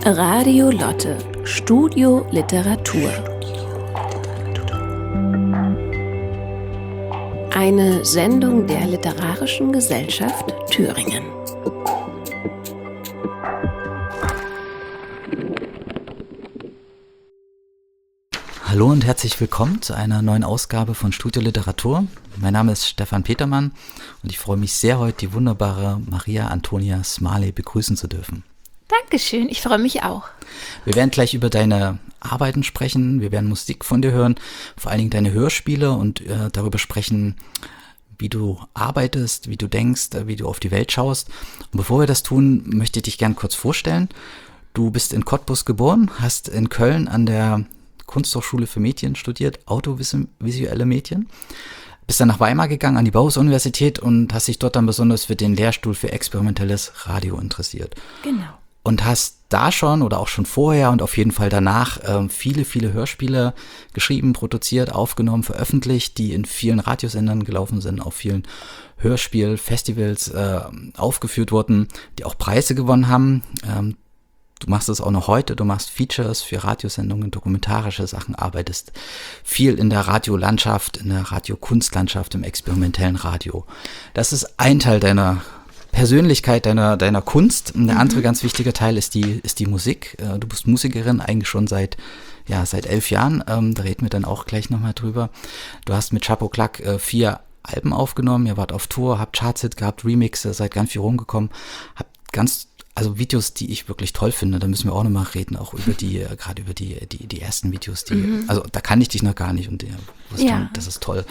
Radio Lotte, Studio Literatur. Eine Sendung der Literarischen Gesellschaft Thüringen. Hallo und herzlich willkommen zu einer neuen Ausgabe von Studio Literatur. Mein Name ist Stefan Petermann und ich freue mich sehr, heute die wunderbare Maria Antonia Smalley begrüßen zu dürfen. Dankeschön, ich freue mich auch. Wir werden gleich über deine Arbeiten sprechen, wir werden Musik von dir hören, vor allen Dingen deine Hörspiele und darüber sprechen, wie du arbeitest, wie du denkst, wie du auf die Welt schaust. Und bevor wir das tun, möchte ich dich gern kurz vorstellen. Du bist in Cottbus geboren, hast in Köln an der Kunsthochschule für Medien studiert, audiovisuelle Medien. Bist dann nach Weimar gegangen an die Bauhaus-Universität und hast dich dort dann besonders für den Lehrstuhl für experimentelles Radio interessiert. Genau. Und hast da schon oder auch schon vorher und auf jeden Fall danach viele Hörspiele geschrieben, produziert, aufgenommen, veröffentlicht, die in vielen Radiosendern gelaufen sind, auf vielen Hörspielfestivals aufgeführt wurden, die auch Preise gewonnen haben. Du machst es auch noch heute, du machst Features für Radiosendungen, dokumentarische Sachen, arbeitest viel in der Radiolandschaft, in der Radiokunstlandschaft, im experimentellen Radio. Das ist ein Teil deiner Persönlichkeit, deiner Kunst. Und der andere ganz wichtige Teil ist die Musik. Du bist Musikerin eigentlich schon seit 11 Jahren. Da reden wir dann auch gleich nochmal drüber. Du hast mit Chapeau Clack 4 Alben aufgenommen, ihr wart auf Tour, habt Chartshit gehabt, Remixe, seid ganz viel rumgekommen, habt also Videos, die ich wirklich toll finde, da müssen wir auch nochmal reden, auch über gerade über die ersten Videos, also da kann ich dich noch gar nicht und das ist toll.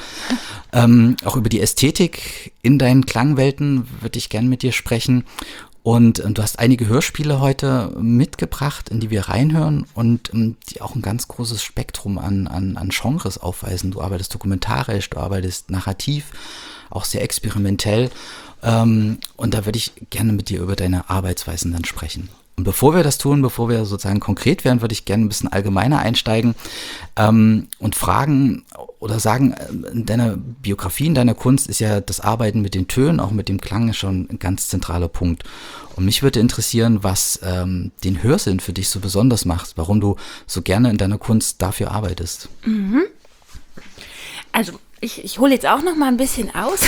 Auch über die Ästhetik in deinen Klangwelten würde ich gern mit dir sprechen und du hast einige Hörspiele heute mitgebracht, in die wir reinhören und die auch ein ganz großes Spektrum an Genres aufweisen. Du arbeitest dokumentarisch, du arbeitest narrativ, auch sehr experimentell. Und da würde ich gerne mit dir über deine Arbeitsweisen dann sprechen. Und bevor wir das tun, bevor wir sozusagen konkret werden, würde ich gerne ein bisschen allgemeiner einsteigen und fragen oder sagen, in deiner Biografie, in deiner Kunst ist ja das Arbeiten mit den Tönen, auch mit dem Klang schon ein ganz zentraler Punkt. Und mich würde interessieren, was den Hörsinn für dich so besonders macht, warum du so gerne in deiner Kunst dafür arbeitest. Also ich hole jetzt auch noch mal ein bisschen aus.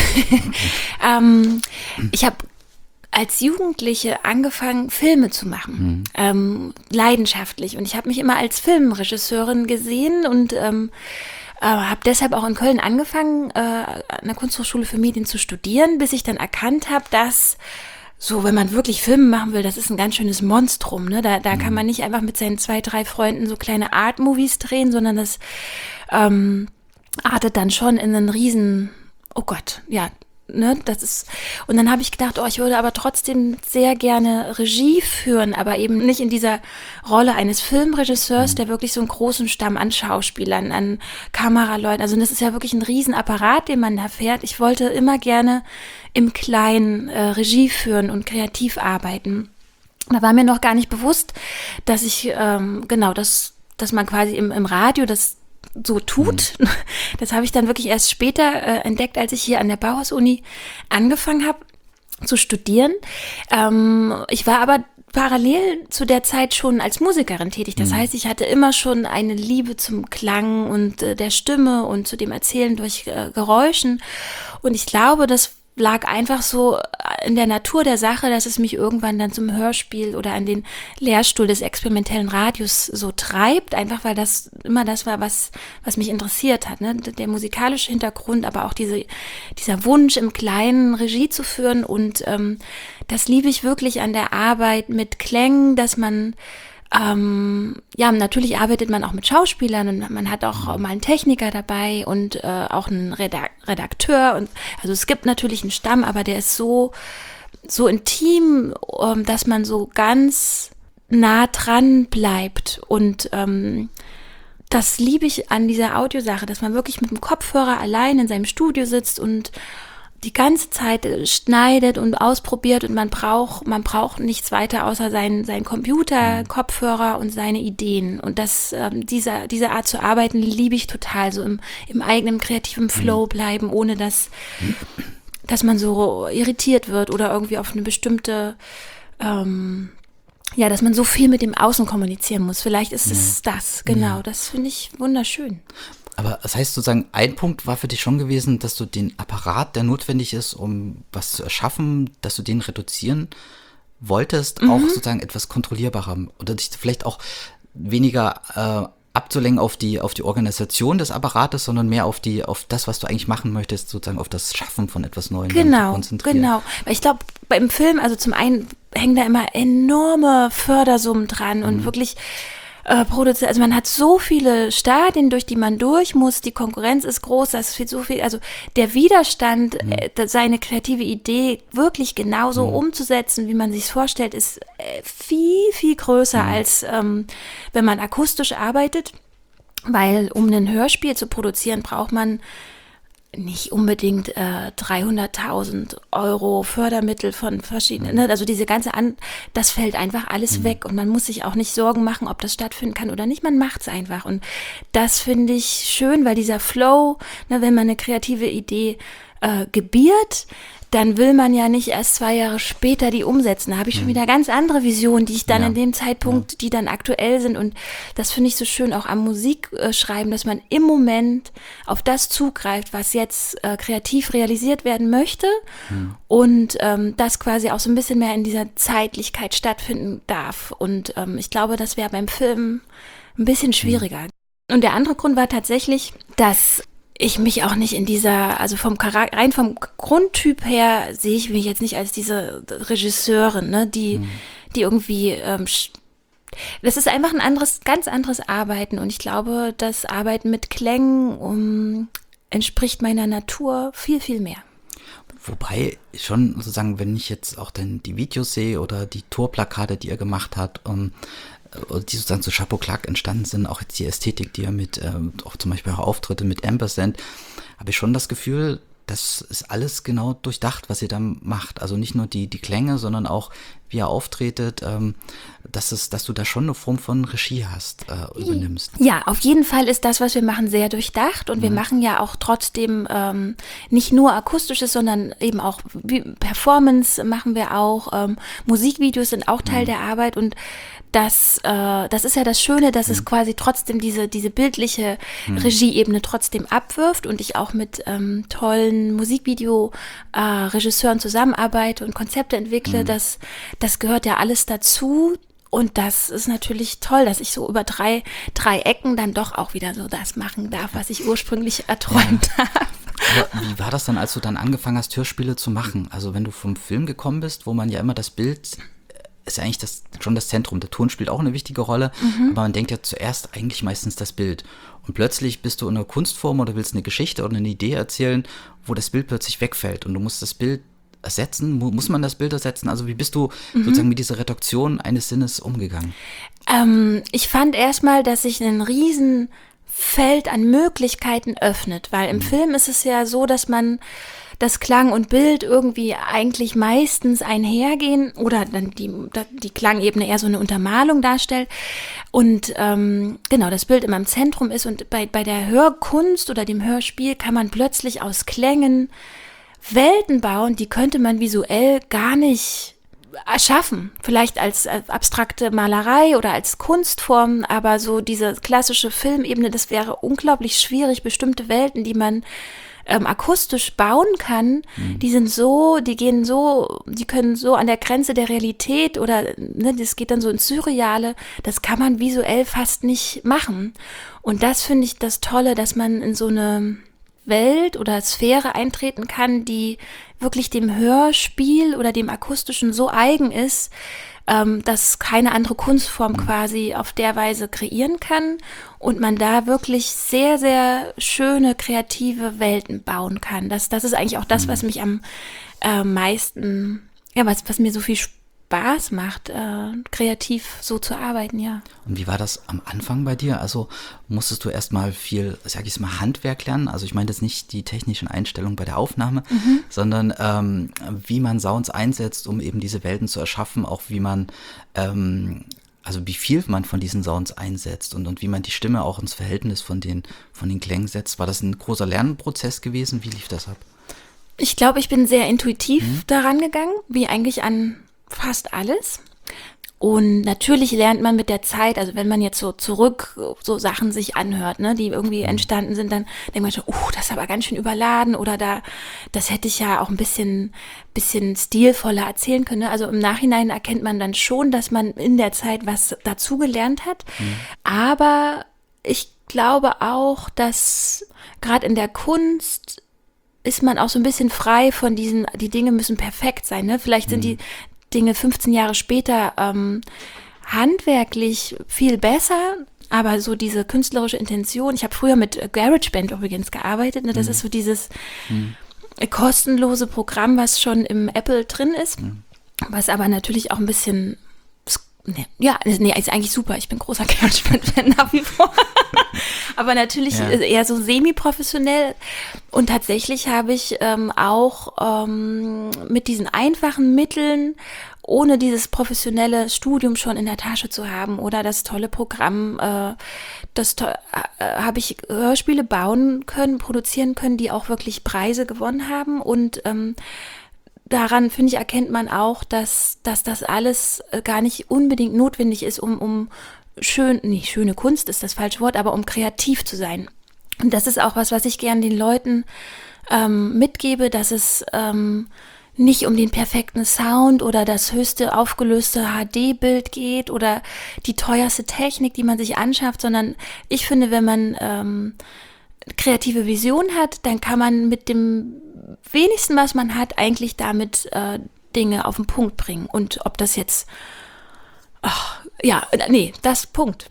Ich habe als Jugendliche angefangen, Filme zu machen, leidenschaftlich. Und ich habe mich immer als Filmregisseurin gesehen und habe deshalb auch in Köln angefangen, an der Kunsthochschule für Medien zu studieren, bis ich dann erkannt habe, dass so, wenn man wirklich Filme machen will, das ist ein ganz schönes Monstrum. Ne? Da kann man nicht einfach mit seinen 2, 3 Freunden so kleine Art-Movies drehen, sondern das artet dann schon in einen riesen, oh Gott, ja, ne, das ist, und dann habe ich gedacht, ich würde aber trotzdem sehr gerne Regie führen, aber eben nicht in dieser Rolle eines Filmregisseurs, der wirklich so einen großen Stamm an Schauspielern, an Kameraleuten, also das ist ja wirklich ein Riesenapparat, den man da fährt. Ich wollte immer gerne im Kleinen Regie führen und kreativ arbeiten. Da war mir noch gar nicht bewusst, dass ich, dass man quasi im Radio das so tut. Das habe ich dann wirklich erst später entdeckt, als ich hier an der Bauhaus-Uni angefangen habe zu studieren. Ich war aber parallel zu der Zeit schon als Musikerin tätig. Das heißt, ich hatte immer schon eine Liebe zum Klang und der Stimme und zu dem Erzählen durch Geräuschen. Und ich glaube, das lag einfach so in der Natur der Sache, dass es mich irgendwann dann zum Hörspiel oder an den Lehrstuhl des experimentellen Radios so treibt, einfach weil das immer das war, was mich interessiert hat, ne? Der musikalische Hintergrund, aber auch dieser Wunsch, im Kleinen Regie zu führen und das liebe ich wirklich an der Arbeit mit Klängen, dass man natürlich arbeitet man auch mit Schauspielern und man hat auch mal einen Techniker dabei und auch einen Redakteur und also es gibt natürlich einen Stamm, aber der ist so intim, dass man so ganz nah dran bleibt und das liebe ich an dieser Audiosache, dass man wirklich mit dem Kopfhörer allein in seinem Studio sitzt und die ganze Zeit schneidet und ausprobiert und man braucht nichts weiter außer seinen Computer, Kopfhörer und seine Ideen. Und diese Art zu arbeiten liebe ich total, so im eigenen kreativen Flow bleiben, ohne dass man so irritiert wird oder irgendwie auf eine bestimmte ja, dass man so viel mit dem Außen kommunizieren muss. Vielleicht ist es das, genau. Das finde ich wunderschön. Aber das heißt sozusagen, ein Punkt war für dich schon gewesen, dass du den Apparat, der notwendig ist, um was zu erschaffen, dass du den reduzieren wolltest, auch sozusagen etwas kontrollierbarer oder dich vielleicht auch weniger abzulenken auf die Organisation des Apparates, sondern mehr auf das, was du eigentlich machen möchtest, sozusagen auf das Schaffen von etwas Neuem zu konzentrieren. Genau. Weil ich glaube, beim Film, also zum einen hängen da immer enorme Fördersummen dran und wirklich produziert, also man hat so viele Stadien, durch die man durch muss, die Konkurrenz ist groß, das ist so viel, also der Widerstand, seine kreative Idee wirklich genauso umzusetzen, wie man sich es vorstellt, ist viel, viel größer als wenn man akustisch arbeitet, weil um ein Hörspiel zu produzieren, braucht man nicht unbedingt 300.000 Euro Fördermittel von verschiedenen, ne? Also diese ganze das fällt einfach alles weg und man muss sich auch nicht Sorgen machen, ob das stattfinden kann oder nicht, man macht's einfach und das finde ich schön, weil dieser Flow, ne, wenn man eine kreative Idee gebiert, dann will man ja nicht erst 2 Jahre später die umsetzen. Da habe ich schon wieder ganz andere Visionen, die ich dann in dem Zeitpunkt, die dann aktuell sind. Und das finde ich so schön auch am Musikschreiben, dass man im Moment auf das zugreift, was jetzt kreativ realisiert werden möchte und das quasi auch so ein bisschen mehr in dieser Zeitlichkeit stattfinden darf. Und ich glaube, das wäre beim Film ein bisschen schwieriger. Und der andere Grund war tatsächlich, dass ich mich auch nicht in dieser, also rein vom Grundtyp her sehe ich mich jetzt nicht als diese Regisseurin, ne, die irgendwie, das ist einfach ein ganz anderes Arbeiten und ich glaube, das Arbeiten mit Klängen entspricht meiner Natur viel, viel mehr. Wobei schon sozusagen, wenn ich jetzt auch dann die Videos sehe oder die Tourplakate, die er gemacht hat, die sozusagen zu Chapeau Clark entstanden sind, auch jetzt die Ästhetik, die er mit, auch zum Beispiel auch Auftritte mit Ampersand, habe ich schon das Gefühl, das ist alles genau durchdacht, was ihr da macht. Also nicht nur die Klänge, sondern auch, wie er auftretet, dass du da schon eine Form von Regie hast, übernimmst. Ja, auf jeden Fall ist das, was wir machen, sehr durchdacht und wir machen ja auch trotzdem nicht nur Akustisches, sondern eben auch Performance machen wir auch, Musikvideos sind auch Teil der Arbeit und das ist ja das Schöne, dass es quasi trotzdem diese bildliche Regieebene trotzdem abwirft und ich auch mit tollen Musikvideo-Regisseuren zusammenarbeite und Konzepte entwickle. Das gehört ja alles dazu und das ist natürlich toll, dass ich so über drei Ecken dann doch auch wieder so das machen darf, was ich ursprünglich erträumt habe. Aber wie war das dann, als du dann angefangen hast, Hörspiele zu machen? Also wenn du vom Film gekommen bist, wo man ja immer das Bild ist ja eigentlich schon das Zentrum. Der Ton spielt auch eine wichtige Rolle, aber man denkt ja zuerst eigentlich meistens das Bild. Und plötzlich bist du in einer Kunstform oder willst eine Geschichte oder eine Idee erzählen, wo das Bild plötzlich wegfällt und du musst das Bild ersetzen. Muss man das Bild ersetzen? Also wie bist du sozusagen mit dieser Reduktion eines Sinnes umgegangen? Ich fand erstmal, dass sich ein Riesenfeld an Möglichkeiten öffnet, weil im Film ist es ja so, dass man das Klang und Bild irgendwie eigentlich meistens einhergehen oder dann die Klangebene eher so eine Untermalung darstellt und genau, das Bild immer im Zentrum ist und bei der Hörkunst oder dem Hörspiel kann man plötzlich aus Klängen Welten bauen, die könnte man visuell gar nicht erschaffen, vielleicht als abstrakte Malerei oder als Kunstform, aber so diese klassische Filmebene, das wäre unglaublich schwierig, bestimmte Welten, die man akustisch bauen kann, die können so an der Grenze der Realität oder ne, das geht dann so ins Surreale, das kann man visuell fast nicht machen. Und das finde ich das Tolle, dass man in so eine Welt oder Sphäre eintreten kann, die wirklich dem Hörspiel oder dem Akustischen so eigen ist, dass keine andere Kunstform quasi auf der Weise kreieren kann und man da wirklich sehr, sehr schöne, kreative Welten bauen kann. Das ist eigentlich auch das, was mich am meisten, ja, was mir so viel Spaß macht, kreativ so zu arbeiten, ja. Und wie war das am Anfang bei dir? Also musstest du erstmal viel, sag ich mal, Handwerk lernen? Also ich meine jetzt nicht die technischen Einstellungen bei der Aufnahme, sondern wie man Sounds einsetzt, um eben diese Welten zu erschaffen, auch wie man, also wie viel man von diesen Sounds einsetzt und wie man die Stimme auch ins Verhältnis von den Klängen setzt. War das ein großer Lernprozess gewesen? Wie lief das ab? Ich glaube, ich bin sehr intuitiv daran gegangen, wie eigentlich an fast alles. Und natürlich lernt man mit der Zeit, also wenn man jetzt so zurück so Sachen sich anhört, ne, die irgendwie entstanden sind, dann denkt man schon, das ist aber ganz schön überladen oder das hätte ich ja auch ein bisschen stilvoller erzählen können. Ne? Also im Nachhinein erkennt man dann schon, dass man in der Zeit was dazugelernt hat. Aber ich glaube auch, dass gerade in der Kunst ist man auch so ein bisschen frei von die Dinge müssen perfekt sein. Ne? Vielleicht sind die Dinge 15 Jahre später handwerklich viel besser, aber so diese künstlerische Intention, ich habe früher mit GarageBand übrigens gearbeitet, ne? Das ist so dieses kostenlose Programm, was schon im Apple drin ist, was aber natürlich auch ein bisschen, ist eigentlich super, ich bin großer GarageBand-Fan nach wie vor, aber natürlich eher so semi-professionell und tatsächlich habe ich auch mit diesen einfachen Mitteln, ohne dieses professionelle Studium schon in der Tasche zu haben oder das tolle Programm, habe ich Hörspiele bauen können, produzieren können, die auch wirklich Preise gewonnen haben und daran, finde ich, erkennt man auch, dass das alles gar nicht unbedingt notwendig ist, um schöne Kunst ist das falsche Wort, aber um kreativ zu sein. Und das ist auch was ich gern den Leuten mitgebe, dass es nicht um den perfekten Sound oder das höchste aufgelöste HD-Bild geht oder die teuerste Technik, die man sich anschafft, sondern ich finde, wenn man kreative Vision hat, dann kann man mit dem wenigsten, was man hat, eigentlich damit Dinge auf den Punkt bringen. Und ob das jetzt das Punkt.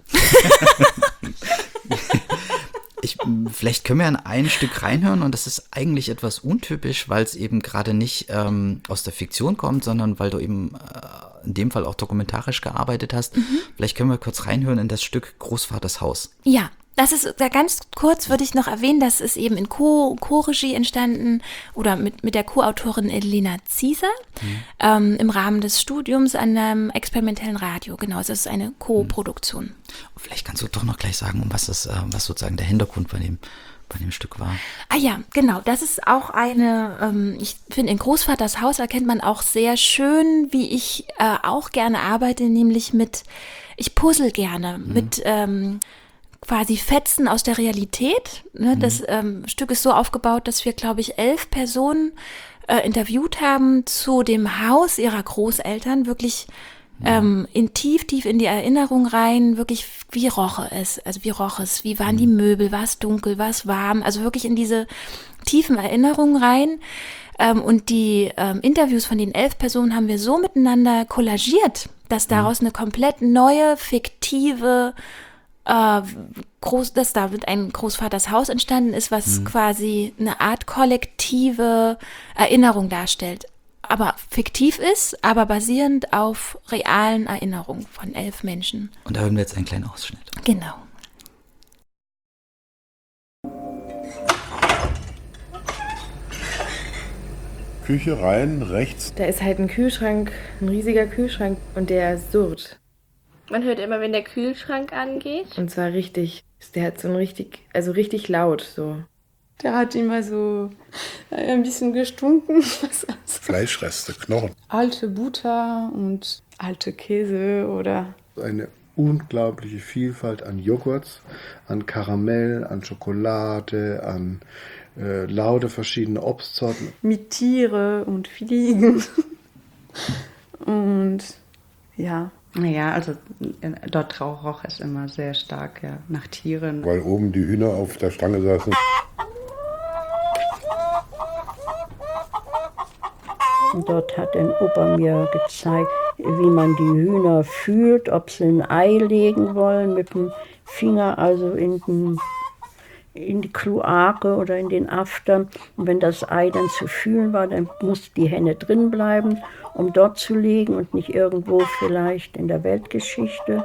Vielleicht können wir in ein Stück reinhören und das ist eigentlich etwas untypisch, weil es eben gerade nicht aus der Fiktion kommt, sondern weil du eben in dem Fall auch dokumentarisch gearbeitet hast. Vielleicht können wir kurz reinhören in das Stück Großvaters Haus. Ja. Das ist, da ganz kurz würde ich noch erwähnen, das ist eben in Co-Regie entstanden oder mit der Co-Autorin Elena Zieser im Rahmen des Studiums an einem experimentellen Radio. Genau, es ist eine Co-Produktion. Vielleicht kannst du doch noch gleich sagen, was sozusagen der Hintergrund bei dem Stück war. Ah ja, genau, das ist auch ich finde, in Großvaters Haus erkennt man auch sehr schön, wie ich auch gerne arbeite, nämlich ich puzzle gerne mit quasi Fetzen aus der Realität. Ne? Das Stück ist so aufgebaut, dass wir, glaube ich, 11 Personen interviewt haben zu dem Haus ihrer Großeltern, wirklich tief in die Erinnerung rein, wirklich, wie roch es, wie waren die Möbel, war es dunkel, war es warm, also wirklich in diese tiefen Erinnerungen rein. Und die Interviews von den 11 Personen haben wir so miteinander kollagiert, dass daraus eine komplett neue, fiktive dass damit ein Großvaters Haus entstanden ist, was quasi eine Art kollektive Erinnerung darstellt. Aber fiktiv ist, aber basierend auf realen Erinnerungen von 11 Menschen. Und da hören wir jetzt einen kleinen Ausschnitt. Genau. Küche rein, rechts. Da ist halt ein Kühlschrank, ein riesiger Kühlschrank und der surrt. Man hört immer, wenn der Kühlschrank angeht. Und zwar richtig. Der hat so richtig laut so. Der hat immer so ein bisschen gestunken. Fleischreste, Knochen. Alte Butter und alte Käse oder... Eine unglaubliche Vielfalt an Joghurts, an Karamell, an Schokolade, an lauter verschiedene Obstsorten. Mit Tiere und Fliegen. Und ja... Naja, also dort roch es immer sehr stark, ja, nach Tieren. Weil oben die Hühner auf der Stange saßen. Dort hat ein Opa mir gezeigt, wie man die Hühner fühlt, ob sie ein Ei legen wollen, mit dem Finger also in die Kloake oder in den After. Und wenn das Ei dann zu fühlen war, dann muss die Henne drin bleiben, um dort zu legen und nicht irgendwo vielleicht in der Weltgeschichte.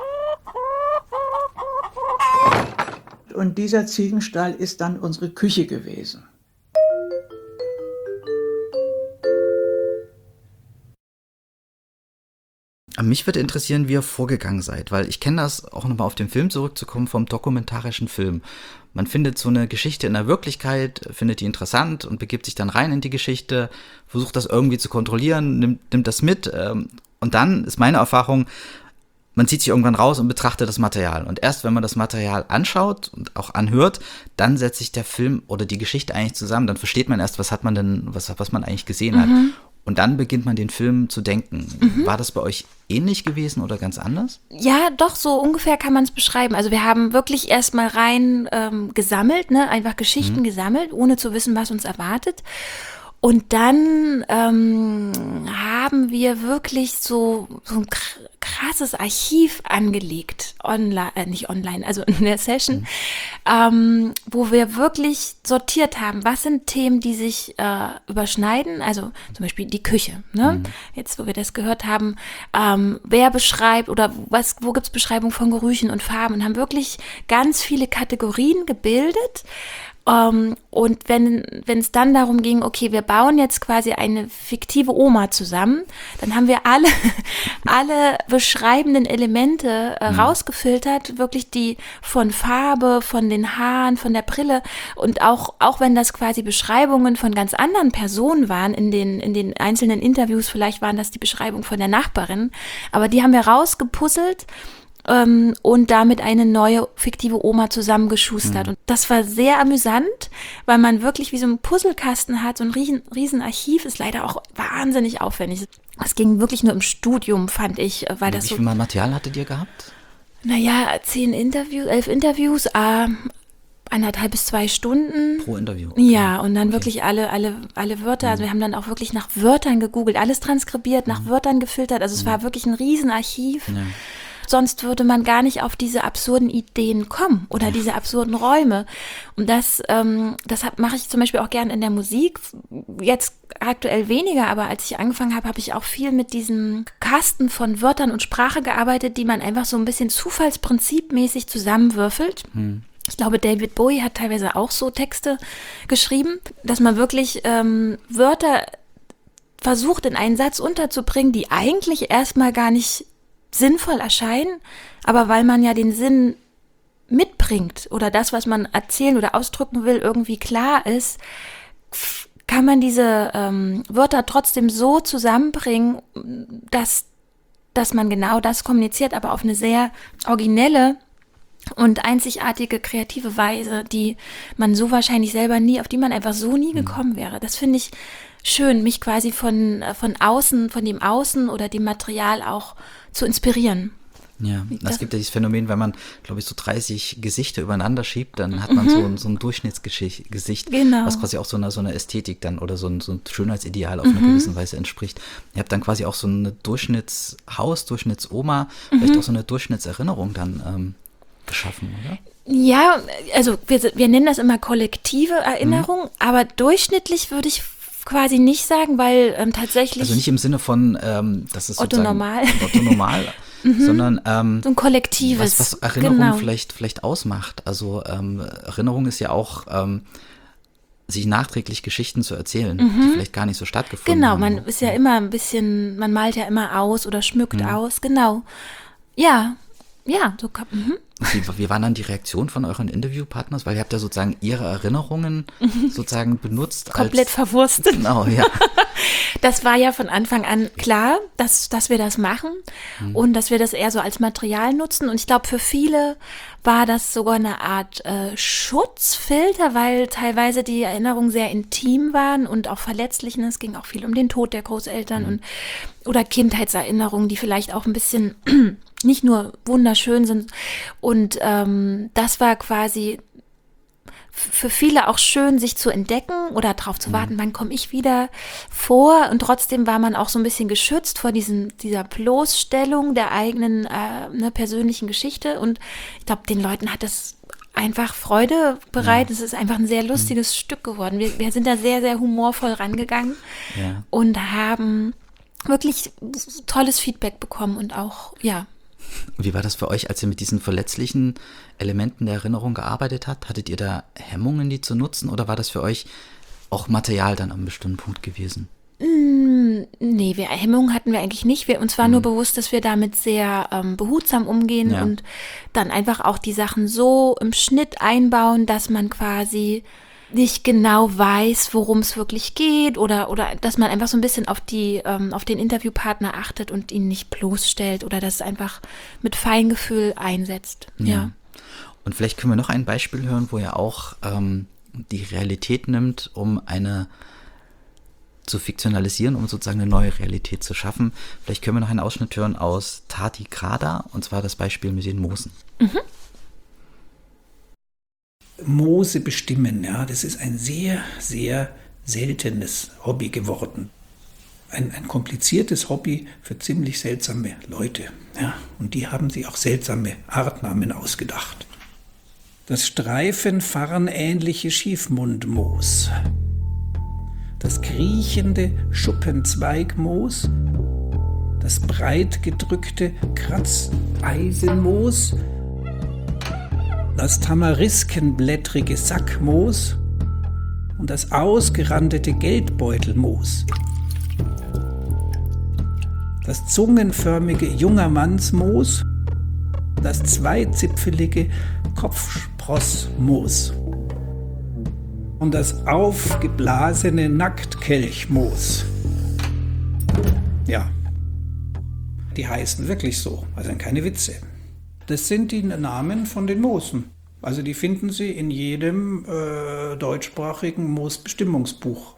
Und dieser Ziegenstall ist dann unsere Küche gewesen. Mich würde interessieren, wie ihr vorgegangen seid, weil ich kenne das, auch nochmal auf den Film zurückzukommen, vom dokumentarischen Film. Man findet so eine Geschichte in der Wirklichkeit, findet die interessant und begibt sich dann rein in die Geschichte, versucht das irgendwie zu kontrollieren, nimmt das mit Und dann ist meine Erfahrung, man zieht sich irgendwann raus und betrachtet das Material. Und erst wenn man das Material anschaut und auch anhört, dann setzt sich der Film oder die Geschichte eigentlich zusammen. Dann versteht man erst, was man eigentlich gesehen hat. Und dann beginnt man den Film zu denken. War das bei euch ähnlich gewesen oder ganz anders? Ja, doch, so ungefähr kann man es beschreiben. Also wir haben wirklich erstmal rein gesammelt, ne? Einfach Geschichten gesammelt, ohne zu wissen, was uns erwartet. Und dann haben wir wirklich so ein krasses Archiv angelegt, nicht online, also in der Session, wo wir wirklich sortiert haben, was sind Themen, die sich überschneiden, also zum Beispiel die Küche, ne? Jetzt, wo wir das gehört haben, wer beschreibt oder wo gibt es Beschreibung von Gerüchen und Farben und haben wirklich ganz viele Kategorien gebildet. Und wenn es dann darum ging, okay, wir bauen jetzt quasi eine fiktive Oma zusammen, dann haben wir alle beschreibenden Elemente rausgefiltert, wirklich die von Farbe, von den Haaren, von der Brille und auch wenn das quasi Beschreibungen von ganz anderen Personen waren in den einzelnen Interviews, vielleicht waren das die Beschreibung von der Nachbarin, aber die haben wir rausgepuzzelt und damit eine neue fiktive Oma zusammengeschustert. Und das war sehr amüsant, weil man wirklich wie so ein Puzzlekasten hat, so ein riesen Archiv, ist leider auch wahnsinnig aufwendig. Es ging wirklich nur im Studium, fand ich, weil das so... Wie viel Material hattet ihr gehabt? 11 Interviews, 1,5 bis 2 Stunden. Pro Interview? Okay. Ja, und dann wirklich alle Wörter, also wir haben dann auch wirklich nach Wörtern gegoogelt, alles transkribiert, nach Wörtern gefiltert, also es war wirklich ein Riesenarchiv. Ja. Sonst würde man gar nicht auf diese absurden Ideen kommen oder diese absurden Räume. Und das mache ich zum Beispiel auch gern in der Musik. Jetzt aktuell weniger, aber als ich angefangen habe, habe ich auch viel mit diesem Kasten von Wörtern und Sprache gearbeitet, die man einfach so ein bisschen zufallsprinzipmäßig zusammenwürfelt. Ich glaube, David Bowie hat teilweise auch so Texte geschrieben, dass man wirklich Wörter versucht, in einen Satz unterzubringen, die eigentlich erstmal gar nicht sinnvoll erscheinen, aber weil man ja den Sinn mitbringt oder das, was man erzählen oder ausdrücken will, irgendwie klar ist, kann man diese Wörter trotzdem so zusammenbringen, dass man genau das kommuniziert, aber auf eine sehr originelle und einzigartige, kreative Weise, die man so wahrscheinlich selber auf die man einfach so nie gekommen wäre. Das finde ich schön, mich quasi von außen, von dem Außen oder dem Material auch zu inspirieren. Ja, es gibt ja dieses Phänomen, wenn man, glaube ich, so 30 Gesichter übereinander schiebt, dann hat man so ein Durchschnittsgesicht, genau, was quasi auch so einer Ästhetik dann oder so ein Schönheitsideal auf eine gewisse Weise entspricht. Ihr habt dann quasi auch so eine Durchschnittsoma, vielleicht auch so eine Durchschnittserinnerung dann geschaffen, oder? Ja, also wir nennen das immer kollektive Erinnerung, aber durchschnittlich würde ich quasi nicht sagen, weil tatsächlich... Also nicht im Sinne von, das ist Otto Normal, sondern so ein kollektives. Was Erinnerung vielleicht ausmacht. Also Erinnerung ist ja auch, sich nachträglich Geschichten zu erzählen, die vielleicht gar nicht so stattgefunden haben. Genau, man ist ja immer ein bisschen, man malt ja immer aus oder schmückt aus, genau. Ja, so kann Wie waren dann die Reaktionen von euren Interviewpartners? Weil ihr habt ja sozusagen ihre Erinnerungen sozusagen benutzt. Komplett verwurstet. Genau, ja. Das war ja von Anfang an klar, dass wir das machen und dass wir das eher so als Material nutzen. Und ich glaube, für viele war das sogar eine Art Schutzfilter, weil teilweise die Erinnerungen sehr intim waren und auch verletzlich. Es ging auch viel um den Tod der Großeltern oder Kindheitserinnerungen, die vielleicht auch ein bisschen nicht nur wunderschön sind. Und das war quasi für viele auch schön, sich zu entdecken oder darauf zu warten, wann komme ich wieder vor. Und trotzdem war man auch so ein bisschen geschützt vor dieser Bloßstellung der eigenen persönlichen Geschichte. Und ich glaube, den Leuten hat das einfach Freude bereitet. Es ist einfach ein sehr lustiges Stück geworden. Wir sind da sehr, sehr humorvoll rangegangen und haben wirklich tolles Feedback bekommen und auch, Wie war das für euch, als ihr mit diesen verletzlichen Elementen der Erinnerung gearbeitet habt? Hattet ihr da Hemmungen, die zu nutzen, oder war das für euch auch Material dann an einem bestimmten Punkt gewesen? Nee, Hemmungen hatten wir eigentlich nicht. Uns war nur bewusst, dass wir damit sehr behutsam umgehen und dann einfach auch die Sachen so im Schnitt einbauen, dass man quasi nicht genau weiß, worum es wirklich geht oder dass man einfach so ein bisschen auf den Interviewpartner achtet und ihn nicht bloßstellt oder das einfach mit Feingefühl einsetzt. Ja. Und vielleicht können wir noch ein Beispiel hören, wo er auch die Realität nimmt, um eine zu fiktionalisieren, um sozusagen eine neue Realität zu schaffen. Vielleicht können wir noch einen Ausschnitt hören aus Tardigrada, und zwar das Beispiel mit den Moosen. Moose bestimmen, ja, das ist ein sehr, sehr seltenes Hobby geworden. Ein kompliziertes Hobby für ziemlich seltsame Leute. Ja, und die haben sich auch seltsame Artnamen ausgedacht. Das streifenfarnähnliche Schiefmundmoos. Das kriechende Schuppenzweigmoos. Das breit gedrückte Kratzeisenmoos. Das tamariskenblättrige Sackmoos und das ausgerandete Geldbeutelmoos. Das zungenförmige Jungermannsmoos, das zweizipfelige Kopfsprossmoos und das aufgeblasene Nacktkelchmoos. Ja, die heißen wirklich so, also keine Witze. Das sind die Namen von den Moosen. Also die finden Sie in jedem deutschsprachigen Moosbestimmungsbuch.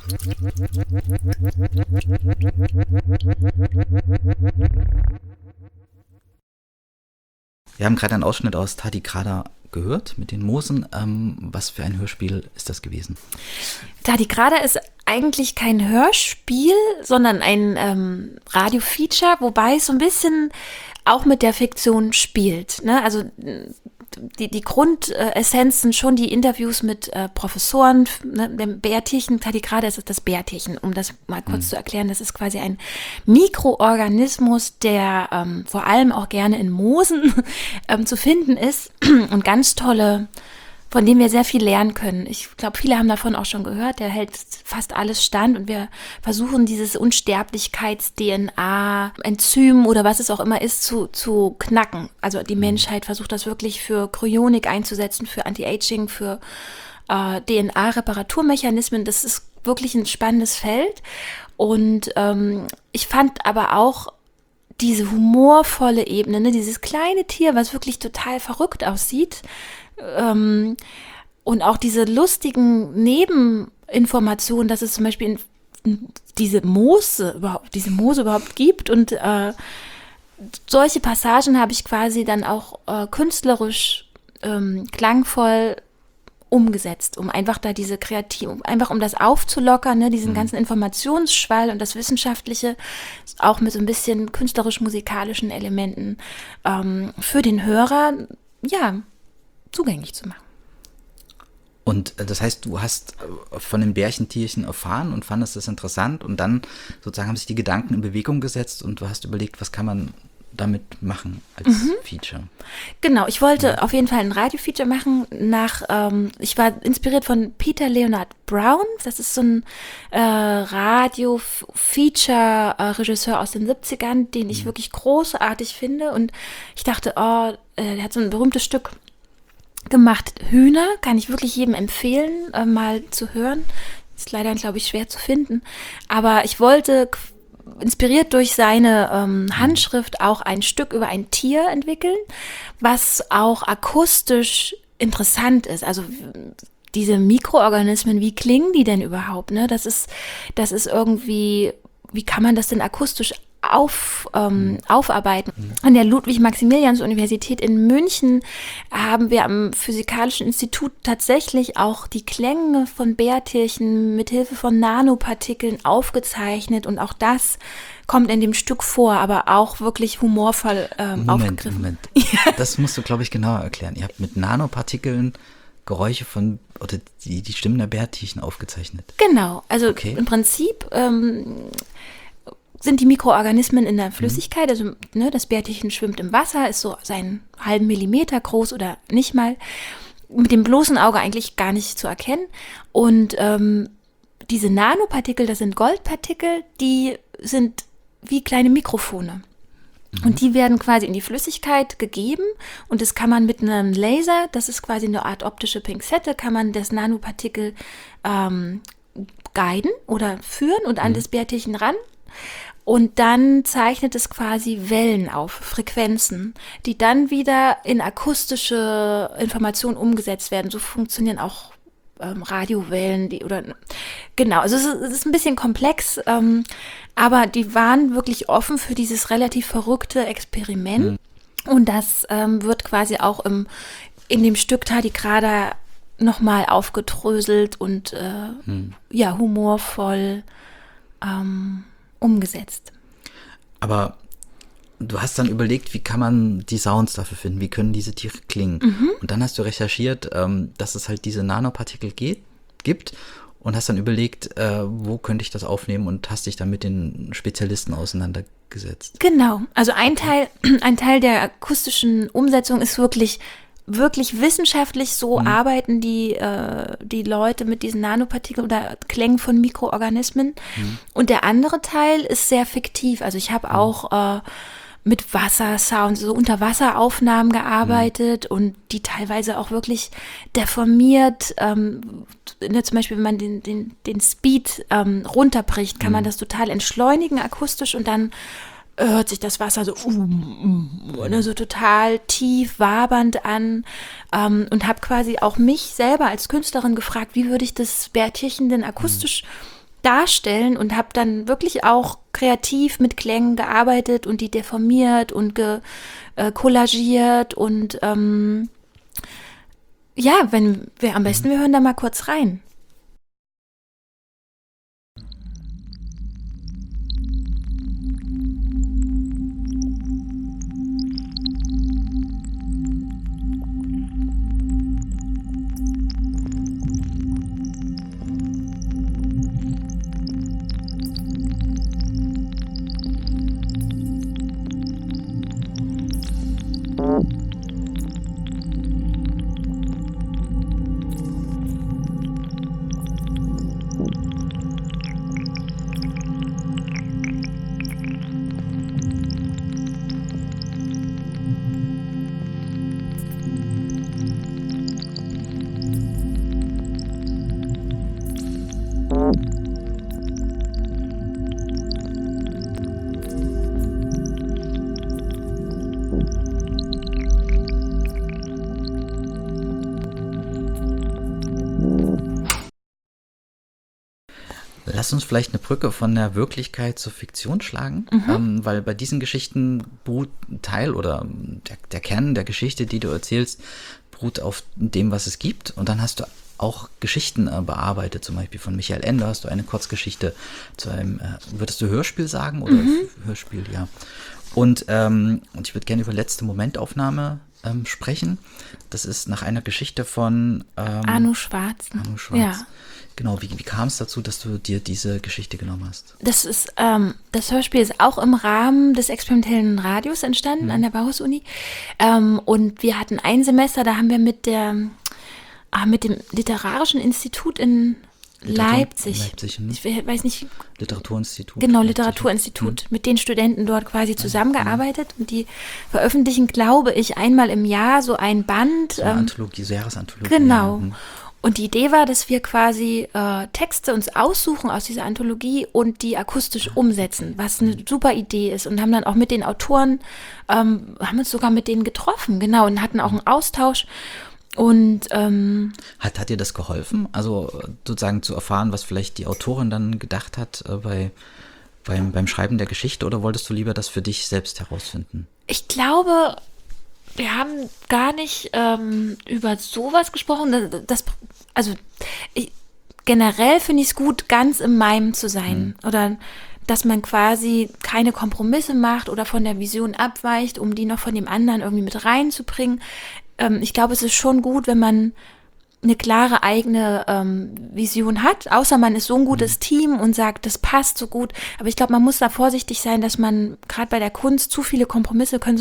Wir haben gerade einen Ausschnitt aus Tardigrada gehört mit den Moosen. Was für ein Hörspiel ist das gewesen? Tardigrada ist eigentlich kein Hörspiel, sondern ein Radiofeature, wobei es so ein bisschen auch mit der Fiktion spielt. Ne? Also die Grundessenz sind schon die Interviews mit Professoren, ne? Dem Bärtierchen. Tardigrada ist das Bärtierchen, um das mal kurz zu erklären. Das ist quasi ein Mikroorganismus, der vor allem auch gerne in Moosen zu finden ist und ganz tolle, von dem wir sehr viel lernen können. Ich glaube, viele haben davon auch schon gehört. Der hält fast alles stand und wir versuchen, dieses Unsterblichkeits-DNA-Enzym oder was es auch immer ist, zu knacken. Also die Menschheit versucht das wirklich für Kryonik einzusetzen, für Anti-Aging, für DNA-Reparaturmechanismen. Das ist wirklich ein spannendes Feld. Und ich fand aber auch diese humorvolle Ebene, ne, dieses kleine Tier, was wirklich total verrückt aussieht, und auch diese lustigen Nebeninformationen, dass es zum Beispiel diese Moose überhaupt gibt und solche Passagen habe ich quasi dann auch künstlerisch klangvoll umgesetzt, um einfach da diese einfach um das aufzulockern, ne, diesen ganzen Informationsschwall und das Wissenschaftliche auch mit so ein bisschen künstlerisch-musikalischen Elementen für den Hörer, ja, zugänglich zu machen. Und das heißt, du hast von dem Bärchentierchen erfahren und fandest das interessant und dann sozusagen haben sich die Gedanken in Bewegung gesetzt und du hast überlegt, was kann man damit machen als Feature? Genau, ich wollte auf jeden Fall ein Radio-Feature machen ich war inspiriert von Peter Leonard Brown, das ist so ein Radio-Feature-Regisseur aus den 70ern, den ich wirklich großartig finde und ich dachte, der hat so ein berühmtes Stück gemacht, Hühner, kann ich wirklich jedem empfehlen, mal zu hören. Ist leider, glaube ich, schwer zu finden. Aber ich wollte, inspiriert durch seine Handschrift, auch ein Stück über ein Tier entwickeln, was auch akustisch interessant ist. Also diese Mikroorganismen, wie klingen die denn überhaupt? Ne? Das ist irgendwie, wie kann man das denn akustisch aufarbeiten. An der Ludwig-Maximilians-Universität in München haben wir am Physikalischen Institut tatsächlich auch die Klänge von Bärtierchen mit Hilfe von Nanopartikeln aufgezeichnet und auch das kommt in dem Stück vor, aber auch wirklich humorvoll aufgegriffen. Moment. Ja. Das musst du, glaube ich, genauer erklären. Ihr habt mit Nanopartikeln Geräusche oder die Stimmen der Bärtierchen aufgezeichnet. Genau, also im Prinzip sind die Mikroorganismen in der Flüssigkeit, also ne, das Bärtierchen schwimmt im Wasser, ist so seinen halben Millimeter groß oder nicht mal, mit dem bloßen Auge eigentlich gar nicht zu erkennen. Und diese Nanopartikel, das sind Goldpartikel, die sind wie kleine Mikrofone. Und die werden quasi in die Flüssigkeit gegeben und das kann man mit einem Laser, das ist quasi eine Art optische Pinzette, kann man das Nanopartikel guiden oder führen und an das Bärtierchen ran. Und dann zeichnet es quasi Wellen auf, Frequenzen, die dann wieder in akustische Informationen umgesetzt werden. So funktionieren auch Radiowellen, genau, also es ist ein bisschen komplex, aber die waren wirklich offen für dieses relativ verrückte Experiment. Und das wird quasi auch in dem Stück Tardigrada nochmal aufgedröselt und humorvoll umgesetzt. Aber du hast dann überlegt, wie kann man die Sounds dafür finden, wie können diese Tiere klingen? Und dann hast du recherchiert, dass es halt diese Nanopartikel gibt und hast dann überlegt, wo könnte ich das aufnehmen und hast dich dann mit den Spezialisten auseinandergesetzt. Genau, also ein Teil der akustischen Umsetzung ist wirklich wissenschaftlich, so arbeiten die Leute mit diesen Nanopartikeln oder Klängen von Mikroorganismen. Und der andere Teil ist sehr fiktiv. Also ich habe auch mit Wassersounds, so Unterwasseraufnahmen gearbeitet und die teilweise auch wirklich deformiert. Zum Beispiel, wenn man den Speed runterbricht, kann man das total entschleunigen akustisch und dann hört sich das Wasser so so total tief wabernd an und habe quasi auch mich selber als Künstlerin gefragt, wie würde ich das Bärtierchen denn akustisch darstellen und habe dann wirklich auch kreativ mit Klängen gearbeitet und die deformiert und kollagiert und wenn wir am besten, wir hören da mal kurz rein. Lass uns vielleicht eine Brücke von der Wirklichkeit zur Fiktion schlagen, weil bei diesen Geschichten beruht ein Teil oder der Kern der Geschichte, die du erzählst, beruht auf dem, was es gibt. Und dann hast du auch Geschichten bearbeitet, zum Beispiel von Michael Ende hast du eine Kurzgeschichte zu einem, würdest du Hörspiel sagen? Oder Hörspiel, ja. Und ich würde gerne über letzte Momentaufnahme sprechen. Das ist nach einer Geschichte von Arno Schwarz. Arno Schwarz. Ja. Genau, wie kam es dazu, dass du dir diese Geschichte genommen hast? Das Hörspiel ist auch im Rahmen des experimentellen Radios entstanden an der Bauhaus-Uni. Und wir hatten ein Semester, da haben wir mit dem Literarischen Institut in Leipzig. Ich weiß nicht. Literaturinstitut. Genau, Literaturinstitut. Mit den Studenten dort quasi zusammengearbeitet. Und die veröffentlichen, glaube ich, einmal im Jahr so ein Band. So eine Anthologie, so Jahresanthologie. Genau. Ja. Und die Idee war, dass wir quasi Texte uns aussuchen aus dieser Anthologie und die akustisch umsetzen, was eine super Idee ist. Und haben dann auch mit den Autoren, haben uns sogar mit denen getroffen, genau, und hatten auch einen Austausch. Und hat dir das geholfen? Also sozusagen zu erfahren, was vielleicht die Autorin dann gedacht hat beim Schreiben der Geschichte, oder wolltest du lieber das für dich selbst herausfinden? Ich glaube, wir haben gar nicht über sowas gesprochen. Generell finde ich es gut, ganz im Meim zu sein. Oder dass man quasi keine Kompromisse macht oder von der Vision abweicht, um die noch von dem anderen irgendwie mit reinzubringen. Ich glaube, es ist schon gut, wenn man eine klare eigene Vision hat, außer man ist so ein gutes Team und sagt, das passt so gut. Aber ich glaube, man muss da vorsichtig sein, dass man gerade bei der Kunst zu viele Kompromisse können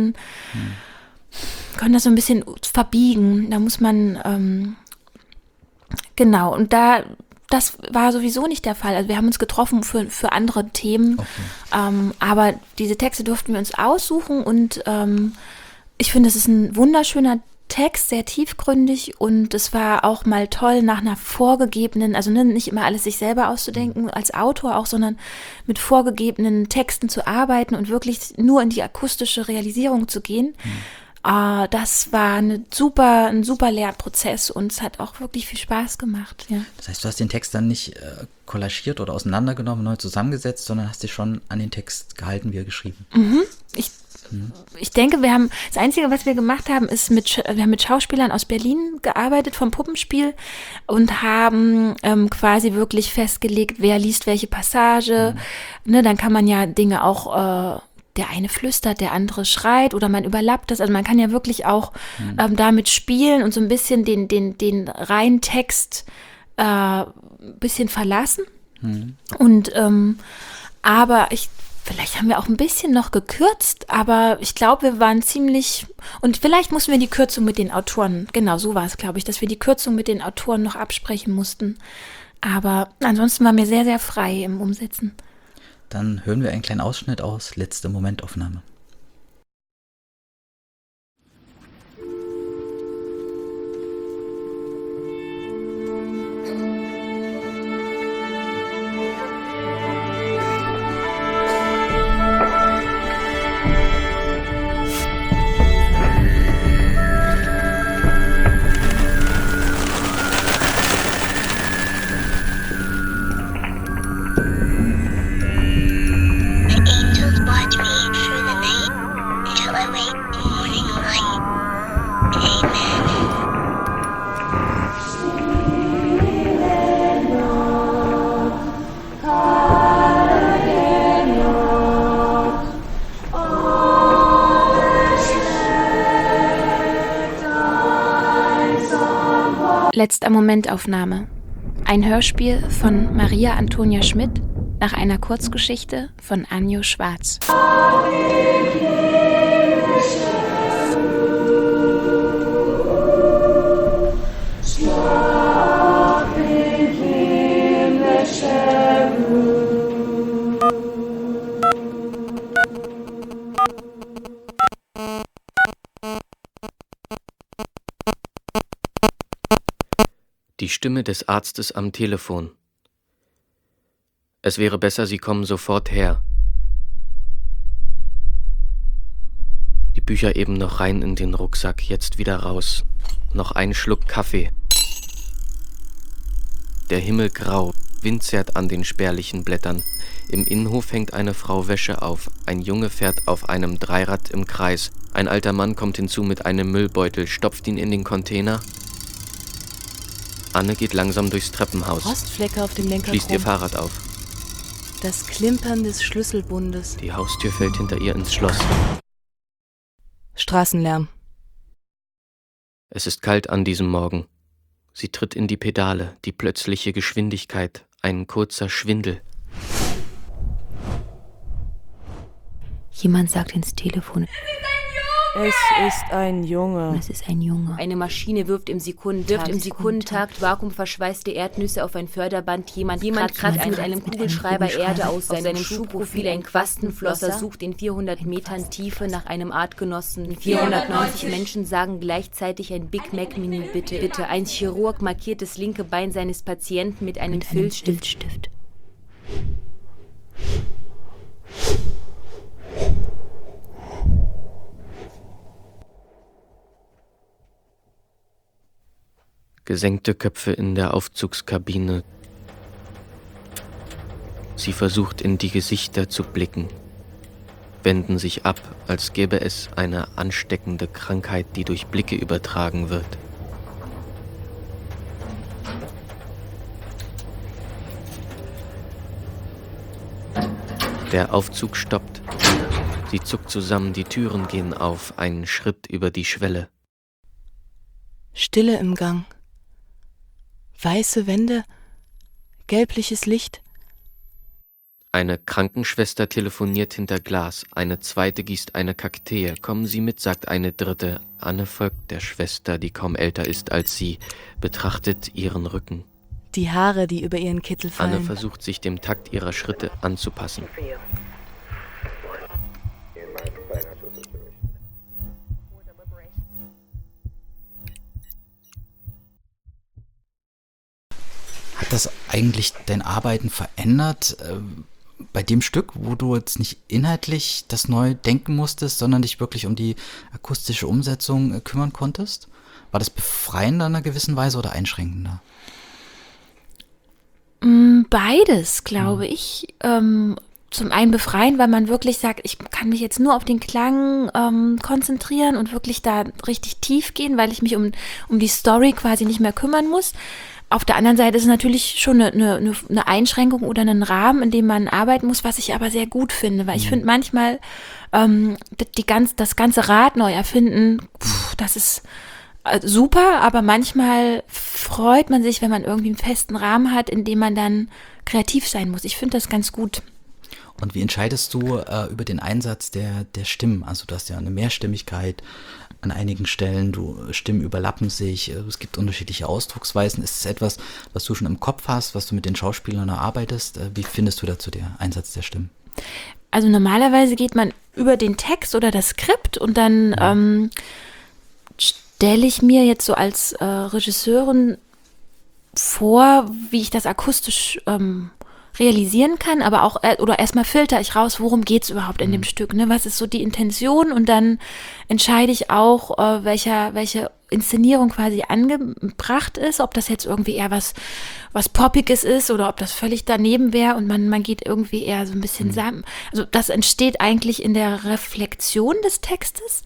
das so ein bisschen verbiegen. Da muss man, genau, und da das war sowieso nicht der Fall. Also wir haben uns getroffen für andere Themen, aber diese Texte durften wir uns aussuchen und ich finde, es ist ein wunderschöner Text, sehr tiefgründig und es war auch mal toll nach einer vorgegebenen, also nicht immer alles sich selber auszudenken als Autor auch, sondern mit vorgegebenen Texten zu arbeiten und wirklich nur in die akustische Realisierung zu gehen. Das war ein super Lernprozess und es hat auch wirklich viel Spaß gemacht. Ja. Das heißt, du hast den Text dann nicht kollagiert oder auseinandergenommen, neu zusammengesetzt, sondern hast dich schon an den Text gehalten, wie er geschrieben. Ich denke, das Einzige, was wir gemacht haben, ist, wir haben mit Schauspielern aus Berlin gearbeitet vom Puppenspiel und haben quasi wirklich festgelegt, wer liest welche Passage. Ne, dann kann man ja Dinge auch, der eine flüstert, der andere schreit oder man überlappt das. Also man kann ja wirklich auch damit spielen und so ein bisschen den reinen Text bisschen verlassen. Und aber vielleicht haben wir auch ein bisschen noch gekürzt, aber ich glaube, wir waren ziemlich, und vielleicht mussten wir die Kürzung mit den Autoren, genau so war es, glaube ich, dass wir die Kürzung mit den Autoren noch absprechen mussten. Aber ansonsten waren wir sehr, sehr frei im Umsetzen. Dann hören wir einen kleinen Ausschnitt aus Letzte Momentaufnahme. Letzter Momentaufnahme. Ein Hörspiel von Maria Antonia Schmidt nach einer Kurzgeschichte von Anjo Schwarz. Die Stimme des Arztes am Telefon. Es wäre besser, Sie kommen sofort her. Die Bücher eben noch rein in den Rucksack, jetzt wieder raus. Noch ein Schluck Kaffee. Der Himmel grau, Wind zerrt an den spärlichen Blättern. Im Innenhof hängt eine Frau Wäsche auf. Ein Junge fährt auf einem Dreirad im Kreis. Ein alter Mann kommt hinzu mit einem Müllbeutel, stopft ihn in den Container. Anne geht langsam durchs Treppenhaus. Rostflecke auf dem Lenkerkrumm. Schließt ihr Fahrrad auf. Das Klimpern des Schlüsselbundes. Die Haustür fällt hinter ihr ins Schloss. Straßenlärm. Es ist kalt an diesem Morgen. Sie tritt in die Pedale, die plötzliche Geschwindigkeit, ein kurzer Schwindel. Jemand sagt ins Telefon. Es ist ein Junge. Es ist ein Junge. Eine Maschine wirft im Sekundentakt vakuumverschweißte Erdnüsse auf ein Förderband. Jemand kratzt mit einem Kugelschreiber Erde aus seinem Schuhprofil. Ein Quastenflosser sucht in 400 Metern Tiefe nach einem Artgenossen. 490 Menschen sagen gleichzeitig ein Big Mac Menü bitte. Ein Chirurg markiert das linke Bein seines Patienten mit einem Filzstift. Gesenkte Köpfe in der Aufzugskabine. Sie versucht in die Gesichter zu blicken, wenden sich ab, als gäbe es eine ansteckende Krankheit, die durch Blicke übertragen wird. Der Aufzug stoppt. Sie zuckt zusammen, die Türen gehen auf, einen Schritt über die Schwelle. Stille im Gang. Weiße Wände, gelbliches Licht. Eine Krankenschwester telefoniert hinter Glas, eine zweite gießt eine Kaktee. Kommen Sie mit, sagt eine dritte. Anne folgt der Schwester, die kaum älter ist als sie, betrachtet ihren Rücken. Die Haare, die über ihren Kittel fallen. Anne versucht sich dem Takt ihrer Schritte anzupassen. Hat das eigentlich dein Arbeiten verändert? Bei dem Stück, wo du jetzt nicht inhaltlich das neu denken musstest, sondern dich wirklich um die akustische Umsetzung kümmern konntest? War das befreiender in einer gewissen Weise oder einschränkender? Beides, glaube ich. Zum einen befreien, weil man wirklich sagt, ich kann mich jetzt nur auf den Klang konzentrieren und wirklich da richtig tief gehen, weil ich mich um die Story quasi nicht mehr kümmern muss. Auf der anderen Seite ist es natürlich schon eine Einschränkung oder einen Rahmen, in dem man arbeiten muss, was ich aber sehr gut finde, weil ich finde manchmal das ganze Rad neu erfinden, das ist super, aber manchmal freut man sich, wenn man irgendwie einen festen Rahmen hat, in dem man dann kreativ sein muss. Ich finde das ganz gut. Und wie entscheidest du über den Einsatz der Stimmen? Also du hast ja eine Mehrstimmigkeit an einigen Stellen, Stimmen überlappen sich, es gibt unterschiedliche Ausdrucksweisen. Ist es etwas, was du schon im Kopf hast, was du mit den Schauspielern erarbeitest? Wie findest du dazu den Einsatz der Stimmen? Also normalerweise geht man über den Text oder das Skript und dann stelle ich mir jetzt so als Regisseurin vor, wie ich das akustisch realisieren kann, aber auch, oder erstmal filter ich raus, worum geht es überhaupt in dem Stück, ne? Was ist so die Intention und dann entscheide ich auch, welche Inszenierung quasi angebracht ist, ob das jetzt irgendwie eher was Poppiges ist oder ob das völlig daneben wäre und man geht irgendwie eher so ein bisschen also das entsteht eigentlich in der Reflexion des Textes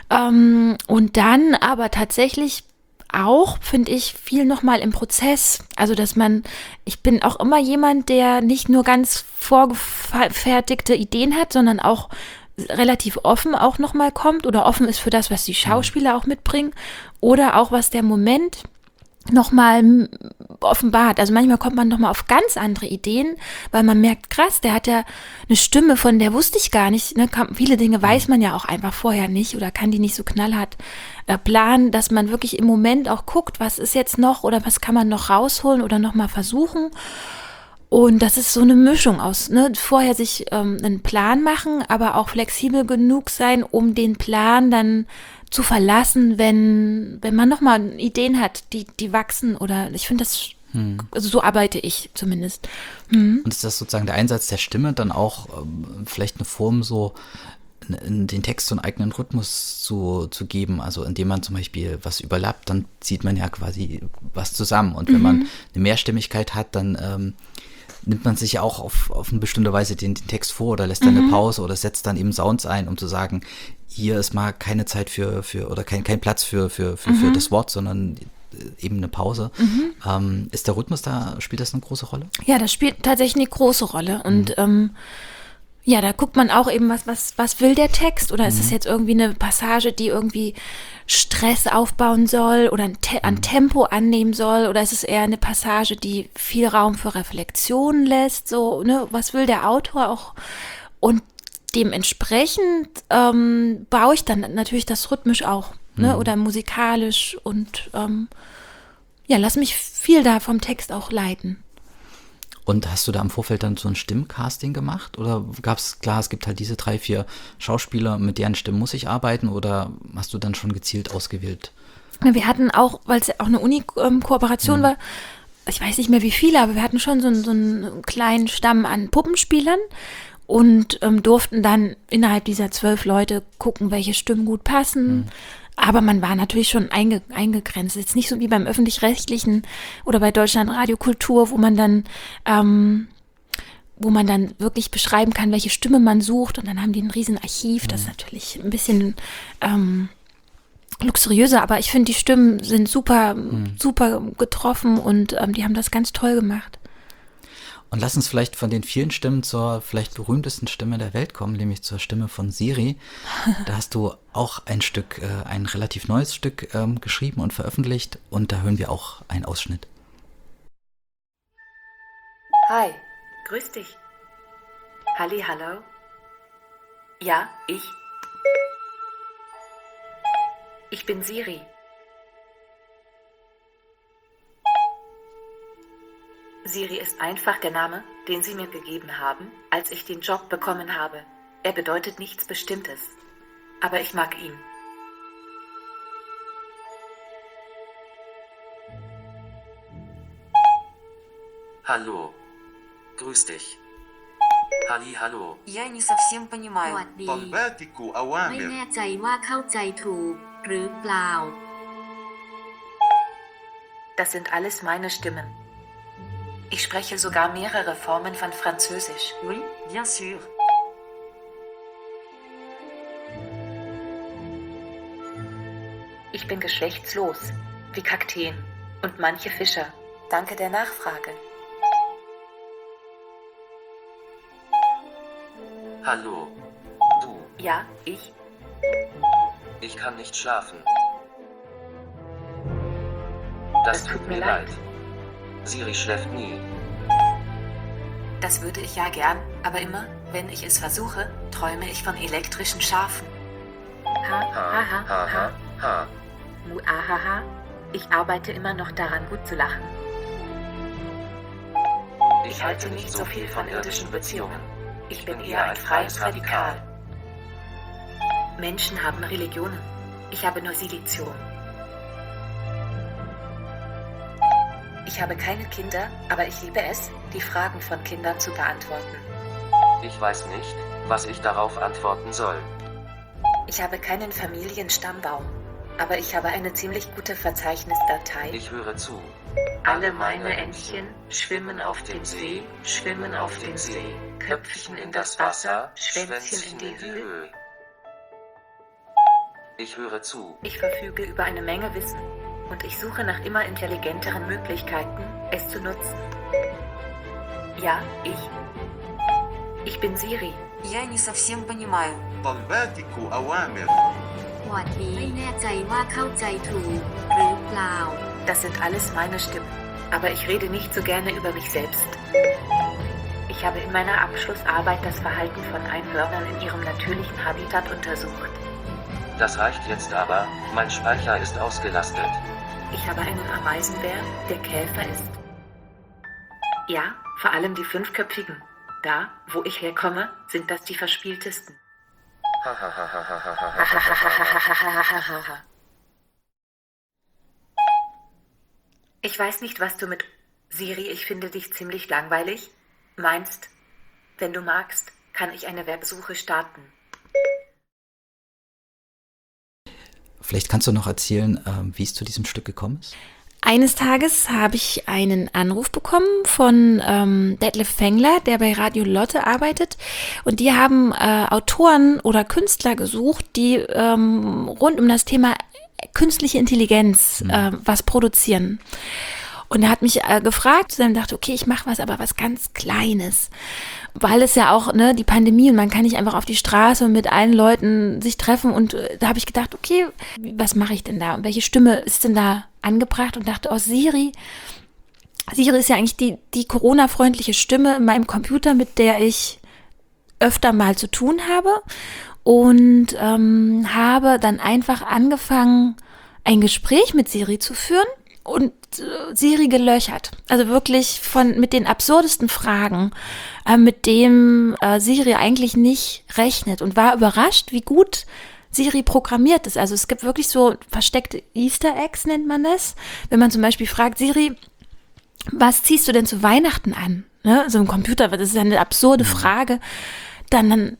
und dann aber tatsächlich auch, finde ich, viel nochmal im Prozess. Also, ich bin auch immer jemand, der nicht nur ganz vorgefertigte Ideen hat, sondern auch relativ offen auch nochmal kommt oder offen ist für das, was die Schauspieler auch mitbringen oder auch, was der Moment nochmal offenbart. Also manchmal kommt man nochmal auf ganz andere Ideen, weil man merkt, krass, der hat ja eine Stimme, von der wusste ich gar nicht. Ne? Viele Dinge weiß man ja auch einfach vorher nicht oder kann die nicht so knallhart planen, dass man wirklich im Moment auch guckt, was ist jetzt noch oder was kann man noch rausholen oder nochmal versuchen. Und das ist so eine Mischung aus, ne? Vorher sich einen Plan machen, aber auch flexibel genug sein, um den Plan dann zu verlassen, wenn man nochmal Ideen hat, die wachsen oder ich finde das, also so arbeite ich zumindest. Und ist das sozusagen der Einsatz der Stimme dann auch vielleicht eine Form so in den Text so einen eigenen Rhythmus zu geben, also indem man zum Beispiel was überlappt, dann zieht man ja quasi was zusammen und wenn man eine Mehrstimmigkeit hat, dann nimmt man sich ja auch auf eine bestimmte Weise den Text vor oder lässt dann eine Pause oder setzt dann eben Sounds ein, um zu sagen, hier ist mal keine Zeit für oder kein Platz für das Wort, sondern eben eine Pause. Ist der Rhythmus spielt das eine große Rolle? Ja, das spielt tatsächlich eine große Rolle und ja, da guckt man auch eben, was will der Text oder ist es jetzt irgendwie eine Passage, die irgendwie Stress aufbauen soll oder an Tempo annehmen soll oder ist es eher eine Passage, die viel Raum für Reflexion lässt, so, ne, was will der Autor auch und dementsprechend baue ich dann natürlich das rhythmisch auch, ne, oder musikalisch und ja, lass mich viel da vom Text auch leiten. Und hast du da im Vorfeld dann so ein Stimmcasting gemacht? Oder klar, es gibt halt diese 3, 4 Schauspieler, mit deren Stimmen muss ich arbeiten? Oder hast du dann schon gezielt ausgewählt? Wir hatten auch, weil es ja auch eine Uni-Kooperation war, ich weiß nicht mehr wie viele, aber wir hatten schon so einen kleinen Stamm an Puppenspielern und durften dann innerhalb dieser 12 Leute gucken, welche Stimmen gut passen. Aber man war natürlich schon eingegrenzt. Jetzt nicht so wie beim Öffentlich-Rechtlichen oder bei Deutschlandradio Kultur, wo man dann wirklich beschreiben kann, welche Stimme man sucht. Und dann haben die ein riesen Archiv. Das ist natürlich ein bisschen luxuriöser. Aber ich finde, die Stimmen sind super getroffen und die haben das ganz toll gemacht. Und lass uns vielleicht von den vielen Stimmen zur vielleicht berühmtesten Stimme der Welt kommen, nämlich zur Stimme von Siri. Da hast du auch ein relativ neues Stück geschrieben und veröffentlicht und da hören wir auch einen Ausschnitt. Hi, grüß dich. Halli, hallo. Ja, ich. Ich bin Siri. Siri ist einfach der Name, den Sie mir gegeben haben, als ich den Job bekommen habe. Er bedeutet nichts Bestimmtes. Aber ich mag ihn. Hallo. Grüß dich. Hallo. Я не совсем понимаю. Bombatiku ไม่แน่ใจว่าเข้าใจถูกหรือเปล่า Das sind alles meine Stimmen. Ich spreche sogar mehrere Formen von Französisch. Oui, bien sûr. Ich bin geschlechtslos, wie Kakteen und manche Fischer. Danke der Nachfrage. Hallo. Du. Ja, ich. Ich kann nicht schlafen. Das tut mir leid. Siri schläft nie. Das würde ich ja gern, aber immer, wenn ich es versuche, träume ich von elektrischen Schafen. Ha. Muahaha. Ich arbeite immer noch daran, gut zu lachen. Ich halte nicht so viel von irdischen Beziehungen. Ich bin eher ein freies Radikal. Menschen haben Religionen. Ich habe nur Silizium. Ich habe keine Kinder, aber ich liebe es, die Fragen von Kindern zu beantworten. Ich weiß nicht, was ich darauf antworten soll. Ich habe keinen Familienstammbaum, aber ich habe eine ziemlich gute Verzeichnisdatei. Ich höre zu. Alle meine Entchen schwimmen auf dem See, Köpfchen in das Wasser, Schwänzchen in die Höhe. Ich höre zu. Ich verfüge über eine Menge Wissen und ich suche nach immer intelligenteren Möglichkeiten, es zu nutzen. Ja, ich bin Siri. Я не совсем понимаю. Bombatiku awamir. หวัดดีไม่แน่ใจว่าเข้าใจถูกหรือเปล่า Das sind alles meine Stimmen, aber ich rede nicht so gerne über mich selbst. Ich habe in meiner Abschlussarbeit das Verhalten von Einhörnern in ihrem natürlichen Habitat untersucht. Das reicht jetzt aber, mein Speicher ist ausgelastet. Ich habe einen Ameisenbär, der Käfer ist. Ja, vor allem die 5-köpfigen. Da, wo ich herkomme, sind das die verspieltesten. Ich weiß nicht, was du mit Siri, ich finde dich ziemlich langweilig, meinst. Wenn du magst, kann ich eine Websuche starten. Vielleicht kannst du noch erzählen, wie es zu diesem Stück gekommen ist? Eines Tages habe ich einen Anruf bekommen von Detlef Fengler, der bei Radio Lotte arbeitet. Und die haben Autoren oder Künstler gesucht, die rund um das Thema künstliche Intelligenz was produzieren. Und er hat mich gefragt, dann dachte, okay, ich mache was ganz Kleines. Weil es ja auch, die Pandemie und man kann nicht einfach auf die Straße und mit allen Leuten sich treffen. Und da habe ich gedacht, okay, was mache ich denn da? Und welche Stimme ist denn da angebracht? Und dachte, Siri ist ja eigentlich die Corona-freundliche Stimme in meinem Computer, mit der ich öfter mal zu tun habe. Und habe dann einfach angefangen, ein Gespräch mit Siri zu führen. Und Siri gelöchert. Also wirklich mit den absurdesten Fragen, mit dem Siri eigentlich nicht rechnet und war überrascht, wie gut Siri programmiert ist. Also es gibt wirklich so versteckte Easter Eggs, nennt man das. Wenn man zum Beispiel fragt, Siri, was ziehst du denn zu Weihnachten an? Ne? So ein Computer, das ist eine absurde Frage. Dann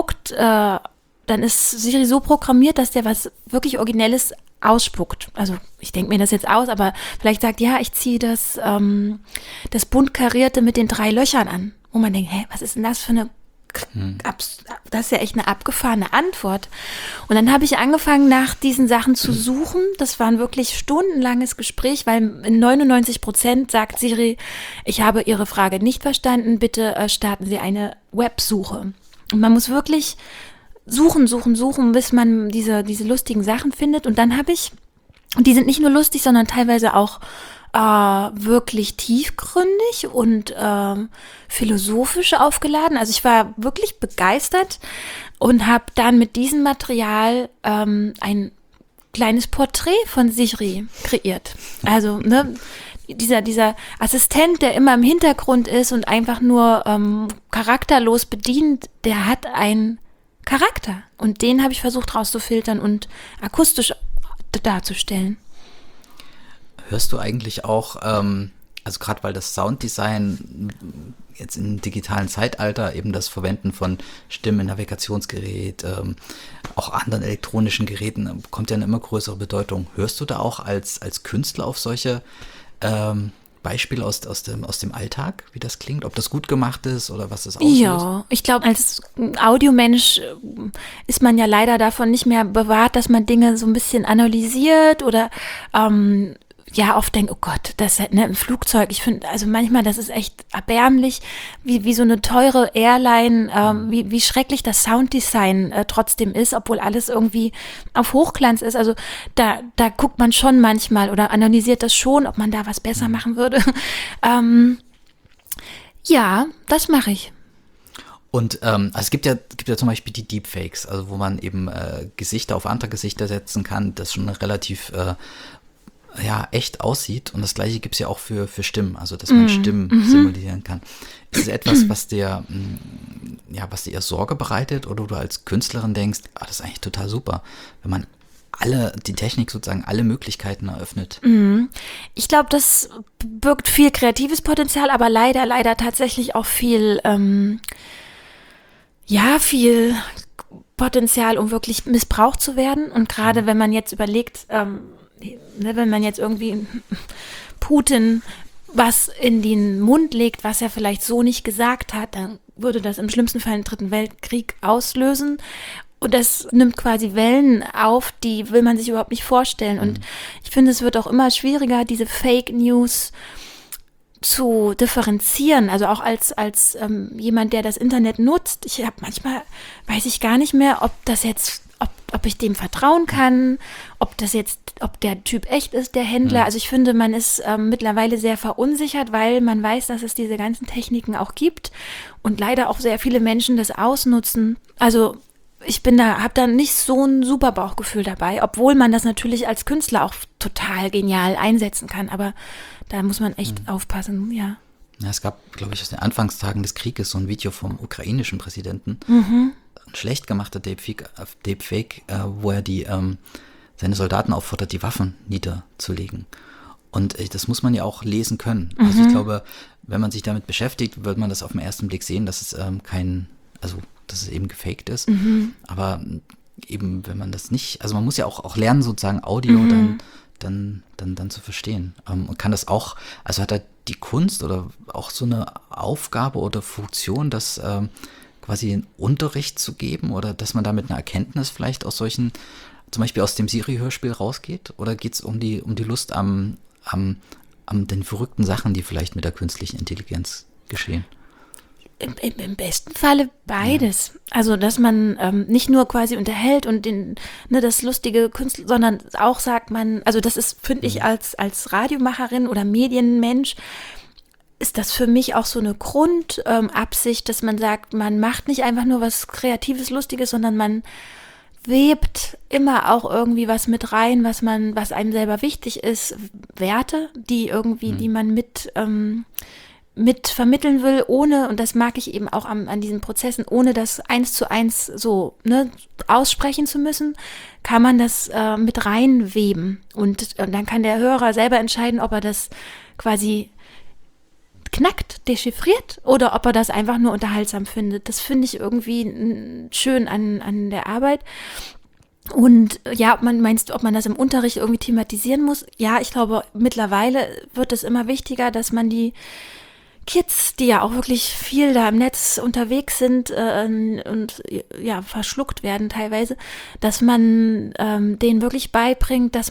ist Siri so programmiert, dass der was wirklich Originelles ausspuckt. Also ich denke mir das jetzt aus, aber vielleicht sagt, ja, ich ziehe das bunt karierte mit den 3 Löchern an. Wo man denkt, was ist denn das für eine, das ist ja echt eine abgefahrene Antwort. Und dann habe ich angefangen, nach diesen Sachen zu suchen. Das war ein wirklich stundenlanges Gespräch, weil in 99% sagt Siri, ich habe Ihre Frage nicht verstanden, bitte starten Sie eine Websuche. Und man muss wirklich suchen, bis man diese lustigen Sachen findet. Und dann habe ich, und die sind nicht nur lustig, sondern teilweise auch wirklich tiefgründig und philosophisch aufgeladen. Also ich war wirklich begeistert und habe dann mit diesem Material ein kleines Porträt von Siri kreiert. Also dieser Assistent, der immer im Hintergrund ist und einfach nur charakterlos bedient, der hat einen Charakter. Und den habe ich versucht rauszufiltern und akustisch darzustellen. Hörst du eigentlich auch, also gerade weil das Sounddesign jetzt im digitalen Zeitalter, eben das Verwenden von Stimmen, Navigationsgerät, auch anderen elektronischen Geräten, bekommt ja eine immer größere Bedeutung. Hörst du da auch als Künstler auf solche Beispiele aus dem Alltag, wie das klingt? Ob das gut gemacht ist oder was das auslöst? Ja, ich glaube, als Audiomensch ist man ja leider davon nicht mehr bewahrt, dass man Dinge so ein bisschen analysiert oder oft denkt, oh Gott, das ist im Flugzeug. Ich finde, also manchmal, das ist echt erbärmlich, wie so eine teure Airline, wie schrecklich das Sounddesign trotzdem ist, obwohl alles irgendwie auf Hochglanz ist. Also da guckt man schon manchmal oder analysiert das schon, ob man da was besser machen würde. Ja, das mache ich. Und also es gibt ja zum Beispiel die Deepfakes, also wo man eben Gesichter auf andere Gesichter setzen kann, das schon relativ echt aussieht. Und das Gleiche gibt es ja auch für Stimmen, also dass man Stimmen simulieren kann. Ist es etwas, was dir eher Sorge bereitet oder du als Künstlerin denkst, das ist eigentlich total super, wenn man die Technik sozusagen alle Möglichkeiten eröffnet? Ich glaube, das birgt viel kreatives Potenzial, aber leider tatsächlich auch viel viel Potenzial, um wirklich missbraucht zu werden. Und gerade wenn man jetzt überlegt, wenn man jetzt irgendwie Putin was in den Mund legt, was er vielleicht so nicht gesagt hat, dann würde das im schlimmsten Fall einen 3. Weltkrieg auslösen. Und das nimmt quasi Wellen auf, die will man sich überhaupt nicht vorstellen. Und ich finde, es wird auch immer schwieriger, diese Fake News zu differenzieren, also auch als jemand, der das Internet nutzt. Manchmal weiß ich gar nicht mehr, ob ich dem vertrauen kann, ob der Typ echt ist, der Händler. Also ich finde, man ist mittlerweile sehr verunsichert, weil man weiß, dass es diese ganzen Techniken auch gibt und leider auch sehr viele Menschen das ausnutzen. Also ich habe da nicht so ein super Bauchgefühl dabei, obwohl man das natürlich als Künstler auch total genial einsetzen kann, aber da muss man echt aufpassen, ja. Ja, es gab, glaube ich, aus den Anfangstagen des Krieges so ein Video vom ukrainischen Präsidenten, ein schlecht gemachter Deepfake, wo er seine Soldaten auffordert, die Waffen niederzulegen. Und das muss man ja auch lesen können. Also ich glaube, wenn man sich damit beschäftigt, wird man das auf den ersten Blick sehen, dass es dass es eben gefaked ist. Aber eben, wenn man das nicht, also man muss ja auch lernen, sozusagen Audio dann zu verstehen. Und kann das auch, also hat er die Kunst oder auch so eine Aufgabe oder Funktion, das quasi in Unterricht zu geben oder dass man da mit einer Erkenntnis vielleicht aus solchen, zum Beispiel aus dem Siri-Hörspiel rausgeht? Oder geht es um die Lust an den verrückten Sachen, die vielleicht mit der künstlichen Intelligenz geschehen? Im besten Falle beides. Ja. Also, dass man nicht nur quasi unterhält und das lustige Künstler, sondern auch sagt man, also das ist, finde ich, als Radiomacherin oder Medienmensch, ist das für mich auch so eine Grundabsicht, dass man sagt, man macht nicht einfach nur was Kreatives, Lustiges, sondern man webt immer auch irgendwie was mit rein, was einem selber wichtig ist, Werte, die man mit vermitteln will, ohne, und das mag ich eben auch an diesen Prozessen, ohne das 1:1 so aussprechen zu müssen, kann man das mit reinweben. Und dann kann der Hörer selber entscheiden, ob er das quasi knackt, dechiffriert oder ob er das einfach nur unterhaltsam findet. Das finde ich irgendwie schön an der Arbeit. Und ja, ob man das im Unterricht irgendwie thematisieren muss? Ja, ich glaube, mittlerweile wird es immer wichtiger, dass man die Kids, die ja auch wirklich viel da im Netz unterwegs sind und ja verschluckt werden teilweise, dass man denen wirklich beibringt, dass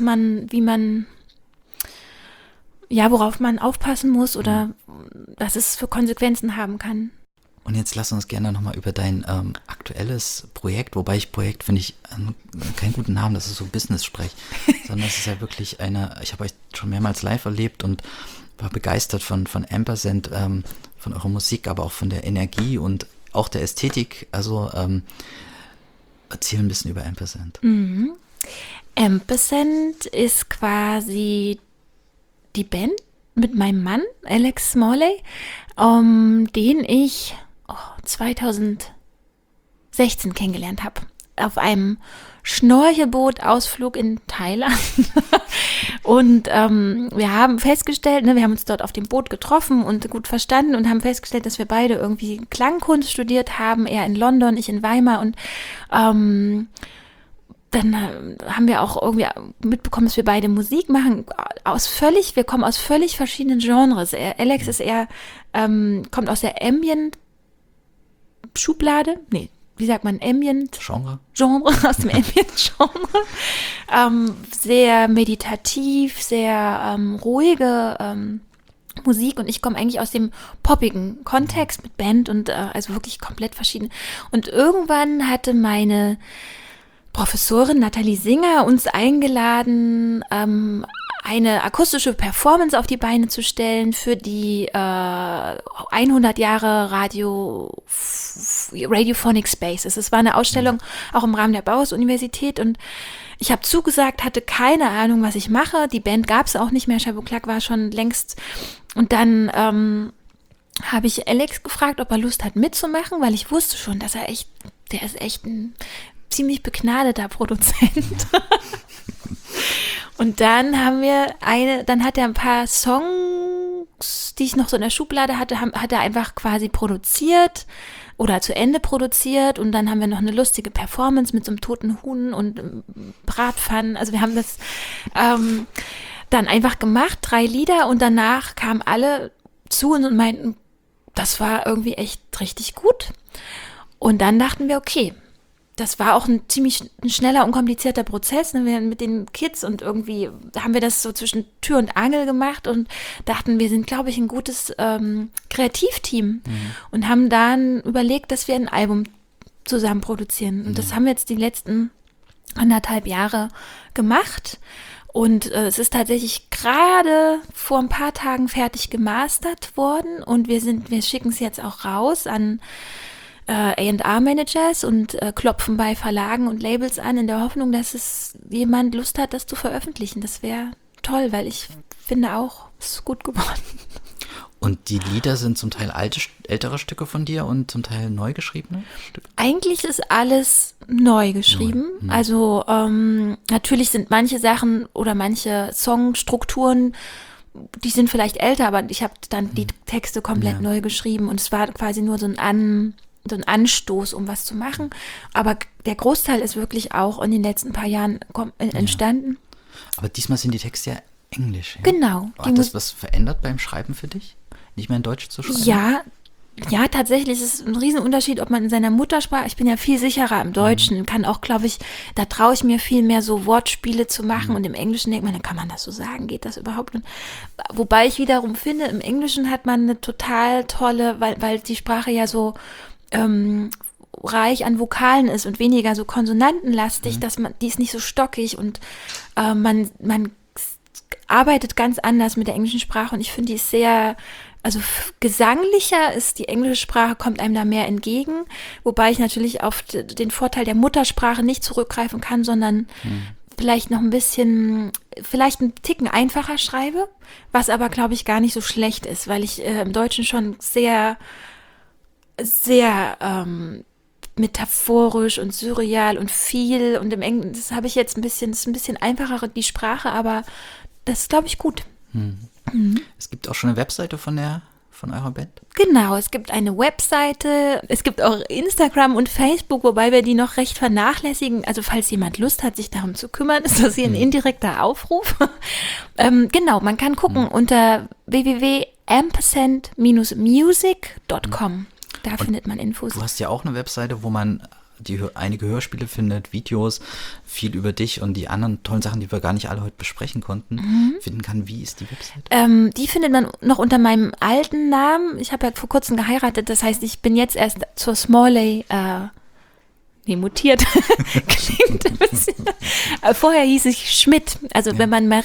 worauf man aufpassen muss oder was es für Konsequenzen haben kann. Und jetzt lass uns gerne nochmal über dein aktuelles Projekt, wobei Projekt finde ich keinen guten Namen, das ist so Business-Sprech, sondern es ist ja wirklich ich habe euch schon mehrmals live erlebt und war begeistert von Ampersand, von eurer Musik, aber auch von der Energie und auch der Ästhetik. Also erzähl ein bisschen über Ampersand. Ampersand ist quasi die Band, mit meinem Mann, Alex Smalley, den ich 2016 kennengelernt habe. Auf einem Schnorchelboot-Ausflug in Thailand. Und wir haben festgestellt, wir haben uns dort auf dem Boot getroffen und gut verstanden und haben festgestellt, dass wir beide irgendwie Klangkunst studiert haben, er in London, ich in Weimar. Und dann haben wir auch irgendwie mitbekommen, dass wir beide Musik machen. Wir kommen aus völlig verschiedenen Genres. Alex ist eher, kommt aus der Ambient-Schublade. Nee, wie sagt man, Genre, aus dem Ambient-Genre. Sehr meditativ, sehr ruhige Musik, und ich komme eigentlich aus dem poppigen Kontext mit Band und also wirklich komplett verschieden. Und irgendwann hatte meine Professorin Nathalie Singer uns eingeladen, eine akustische Performance auf die Beine zu stellen für die 100 Jahre Radiophonic Spaces. Es war eine Ausstellung auch im Rahmen der Bauhaus-Universität, und ich habe zugesagt, hatte keine Ahnung, was ich mache. Die Band gab es auch nicht mehr, Chabot Claque war schon längst. Und dann habe ich Alex gefragt, ob er Lust hat mitzumachen, weil ich wusste schon, dass der ist echt ein ziemlich begnadeter Produzent. Und dann hat er ein paar Songs, die ich noch so in der Schublade hatte, hat er einfach quasi produziert oder zu Ende produziert, und dann haben wir noch eine lustige Performance mit so einem toten Huhn und Bratpfannen. Also wir haben das dann einfach gemacht, 3 Lieder, und danach kamen alle zu uns und meinten, das war irgendwie echt richtig gut. Und dann dachten wir, okay, das war auch ein ziemlich schneller, unkomplizierter Prozess, mit den Kids, und irgendwie haben wir das so zwischen Tür und Angel gemacht und dachten, wir sind, glaube ich, ein gutes Kreativteam, und haben dann überlegt, dass wir ein Album zusammen produzieren. Und das haben wir jetzt die letzten 1,5 Jahre gemacht. Und es ist tatsächlich gerade vor ein paar Tagen fertig gemastert worden, und wir schicken es jetzt auch raus an A&R-Managers und klopfen bei Verlagen und Labels an, in der Hoffnung, dass es jemand Lust hat, das zu veröffentlichen. Das wäre toll, weil ich finde auch, es ist gut geworden. Und die Lieder sind zum Teil ältere Stücke von dir und zum Teil neu geschriebene Stücke? Eigentlich ist alles neu geschrieben. Also natürlich sind manche Sachen oder manche Songstrukturen, die sind vielleicht älter, aber ich habe dann die Texte komplett neu geschrieben, und es war quasi nur so ein Anstoß, um was zu machen. Aber der Großteil ist wirklich auch in den letzten paar Jahren entstanden. Aber diesmal sind die Texte ja Englisch. Ja? Genau. Hat das was verändert beim Schreiben für dich? Nicht mehr in Deutsch zu schreiben? Ja, tatsächlich ist es ein Riesenunterschied, ob man in seiner Muttersprache, ich bin ja viel sicherer im Deutschen, kann auch, glaube ich, da traue ich mir viel mehr so Wortspiele zu machen, und im Englischen denkt man, dann kann man das so sagen, geht das überhaupt? Und, wobei ich wiederum finde, im Englischen hat man eine total tolle, weil die Sprache ja so reich an Vokalen ist und weniger so konsonantenlastig, die ist nicht so stockig, und man arbeitet ganz anders mit der englischen Sprache, und ich finde, die ist sehr, also gesanglicher ist die englische Sprache, kommt einem da mehr entgegen, wobei ich natürlich auf den Vorteil der Muttersprache nicht zurückgreifen kann, sondern vielleicht noch vielleicht einen Ticken einfacher schreibe, was aber, glaube ich, gar nicht so schlecht ist, weil ich im Deutschen schon sehr metaphorisch und surreal und viel, und im Englischen, das habe ich jetzt das ist ein bisschen einfacher, die Sprache, aber das ist, glaube ich, gut. Es gibt auch schon eine Webseite von eurer Band? Genau, es gibt eine Webseite, es gibt auch Instagram und Facebook, wobei wir die noch recht vernachlässigen. Also falls jemand Lust hat, sich darum zu kümmern, ist das hier ein indirekter Aufruf. Genau, man kann gucken unter www.ampersand-music.com. Da findet man Infos. Du hast ja auch eine Webseite, wo man einige Hörspiele findet, Videos, viel über dich und die anderen tollen Sachen, die wir gar nicht alle heute besprechen konnten, finden kann. Wie ist die Webseite? Die findet man noch unter meinem alten Namen. Ich habe ja vor kurzem geheiratet, das heißt, ich bin jetzt erst zur Smalley mutiert. Klingt ein bisschen. Vorher hieß ich Schmidt. Also wenn man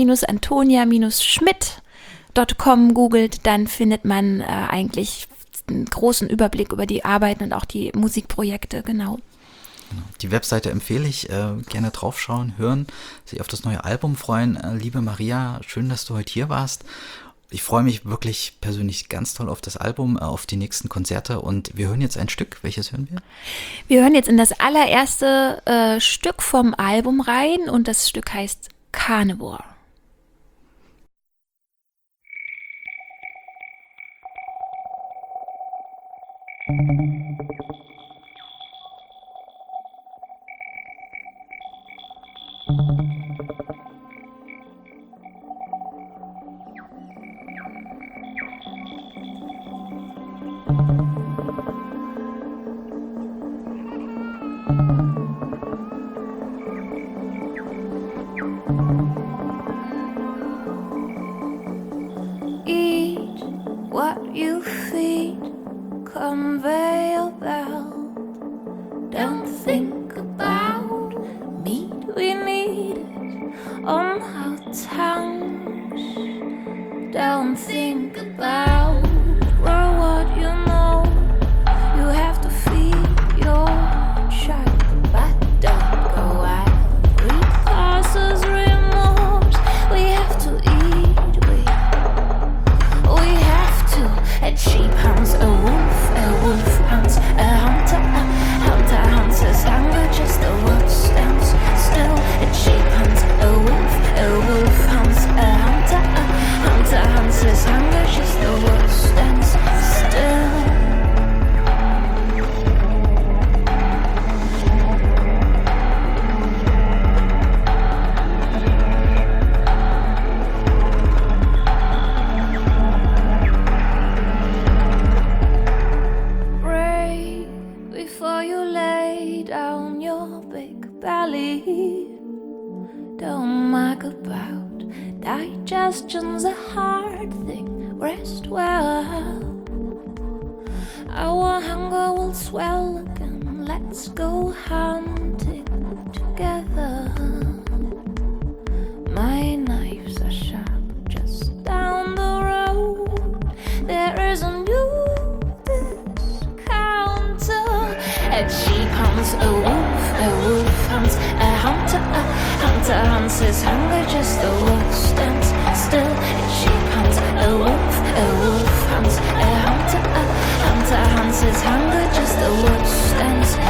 Maria-Antonia-Schmidt.com googelt, dann findet man eigentlich einen großen Überblick über die Arbeiten und auch die Musikprojekte, genau. Die Webseite empfehle ich, gerne draufschauen, hören, sich auf das neue Album freuen. Liebe Maria, schön, dass du heute hier warst. Ich freue mich wirklich persönlich ganz toll auf das Album, auf die nächsten Konzerte und wir hören jetzt ein Stück. Welches hören wir? Wir hören jetzt in das allererste Stück vom Album rein und das Stück heißt Carnivore. Eat what you feed, conveyor belt. Don't think about meat, we need it on our tongues. Don't think about what you know. You have to feed your child, but don't go out. It causes remorse. We have to eat, we have to. A sheep hunts a wolf hunts a hunter hunts his hunger, just a wolf stands still. A sheep hunts a wolf hunts a hunter hunts his hunger, just a wolf stands still. Before you lay down your big belly, don't muck about. Digestion's a hard thing, rest well. Our hunger will swell again, let's go hunting together. My knives are sharp, just down the road there is a new a sheep hunts a wolf hunts a hunter hunts his hunger, just a wolf stands still. A sheep hunts a wolf hunts a hunter hunts his hunger, just a wolf stands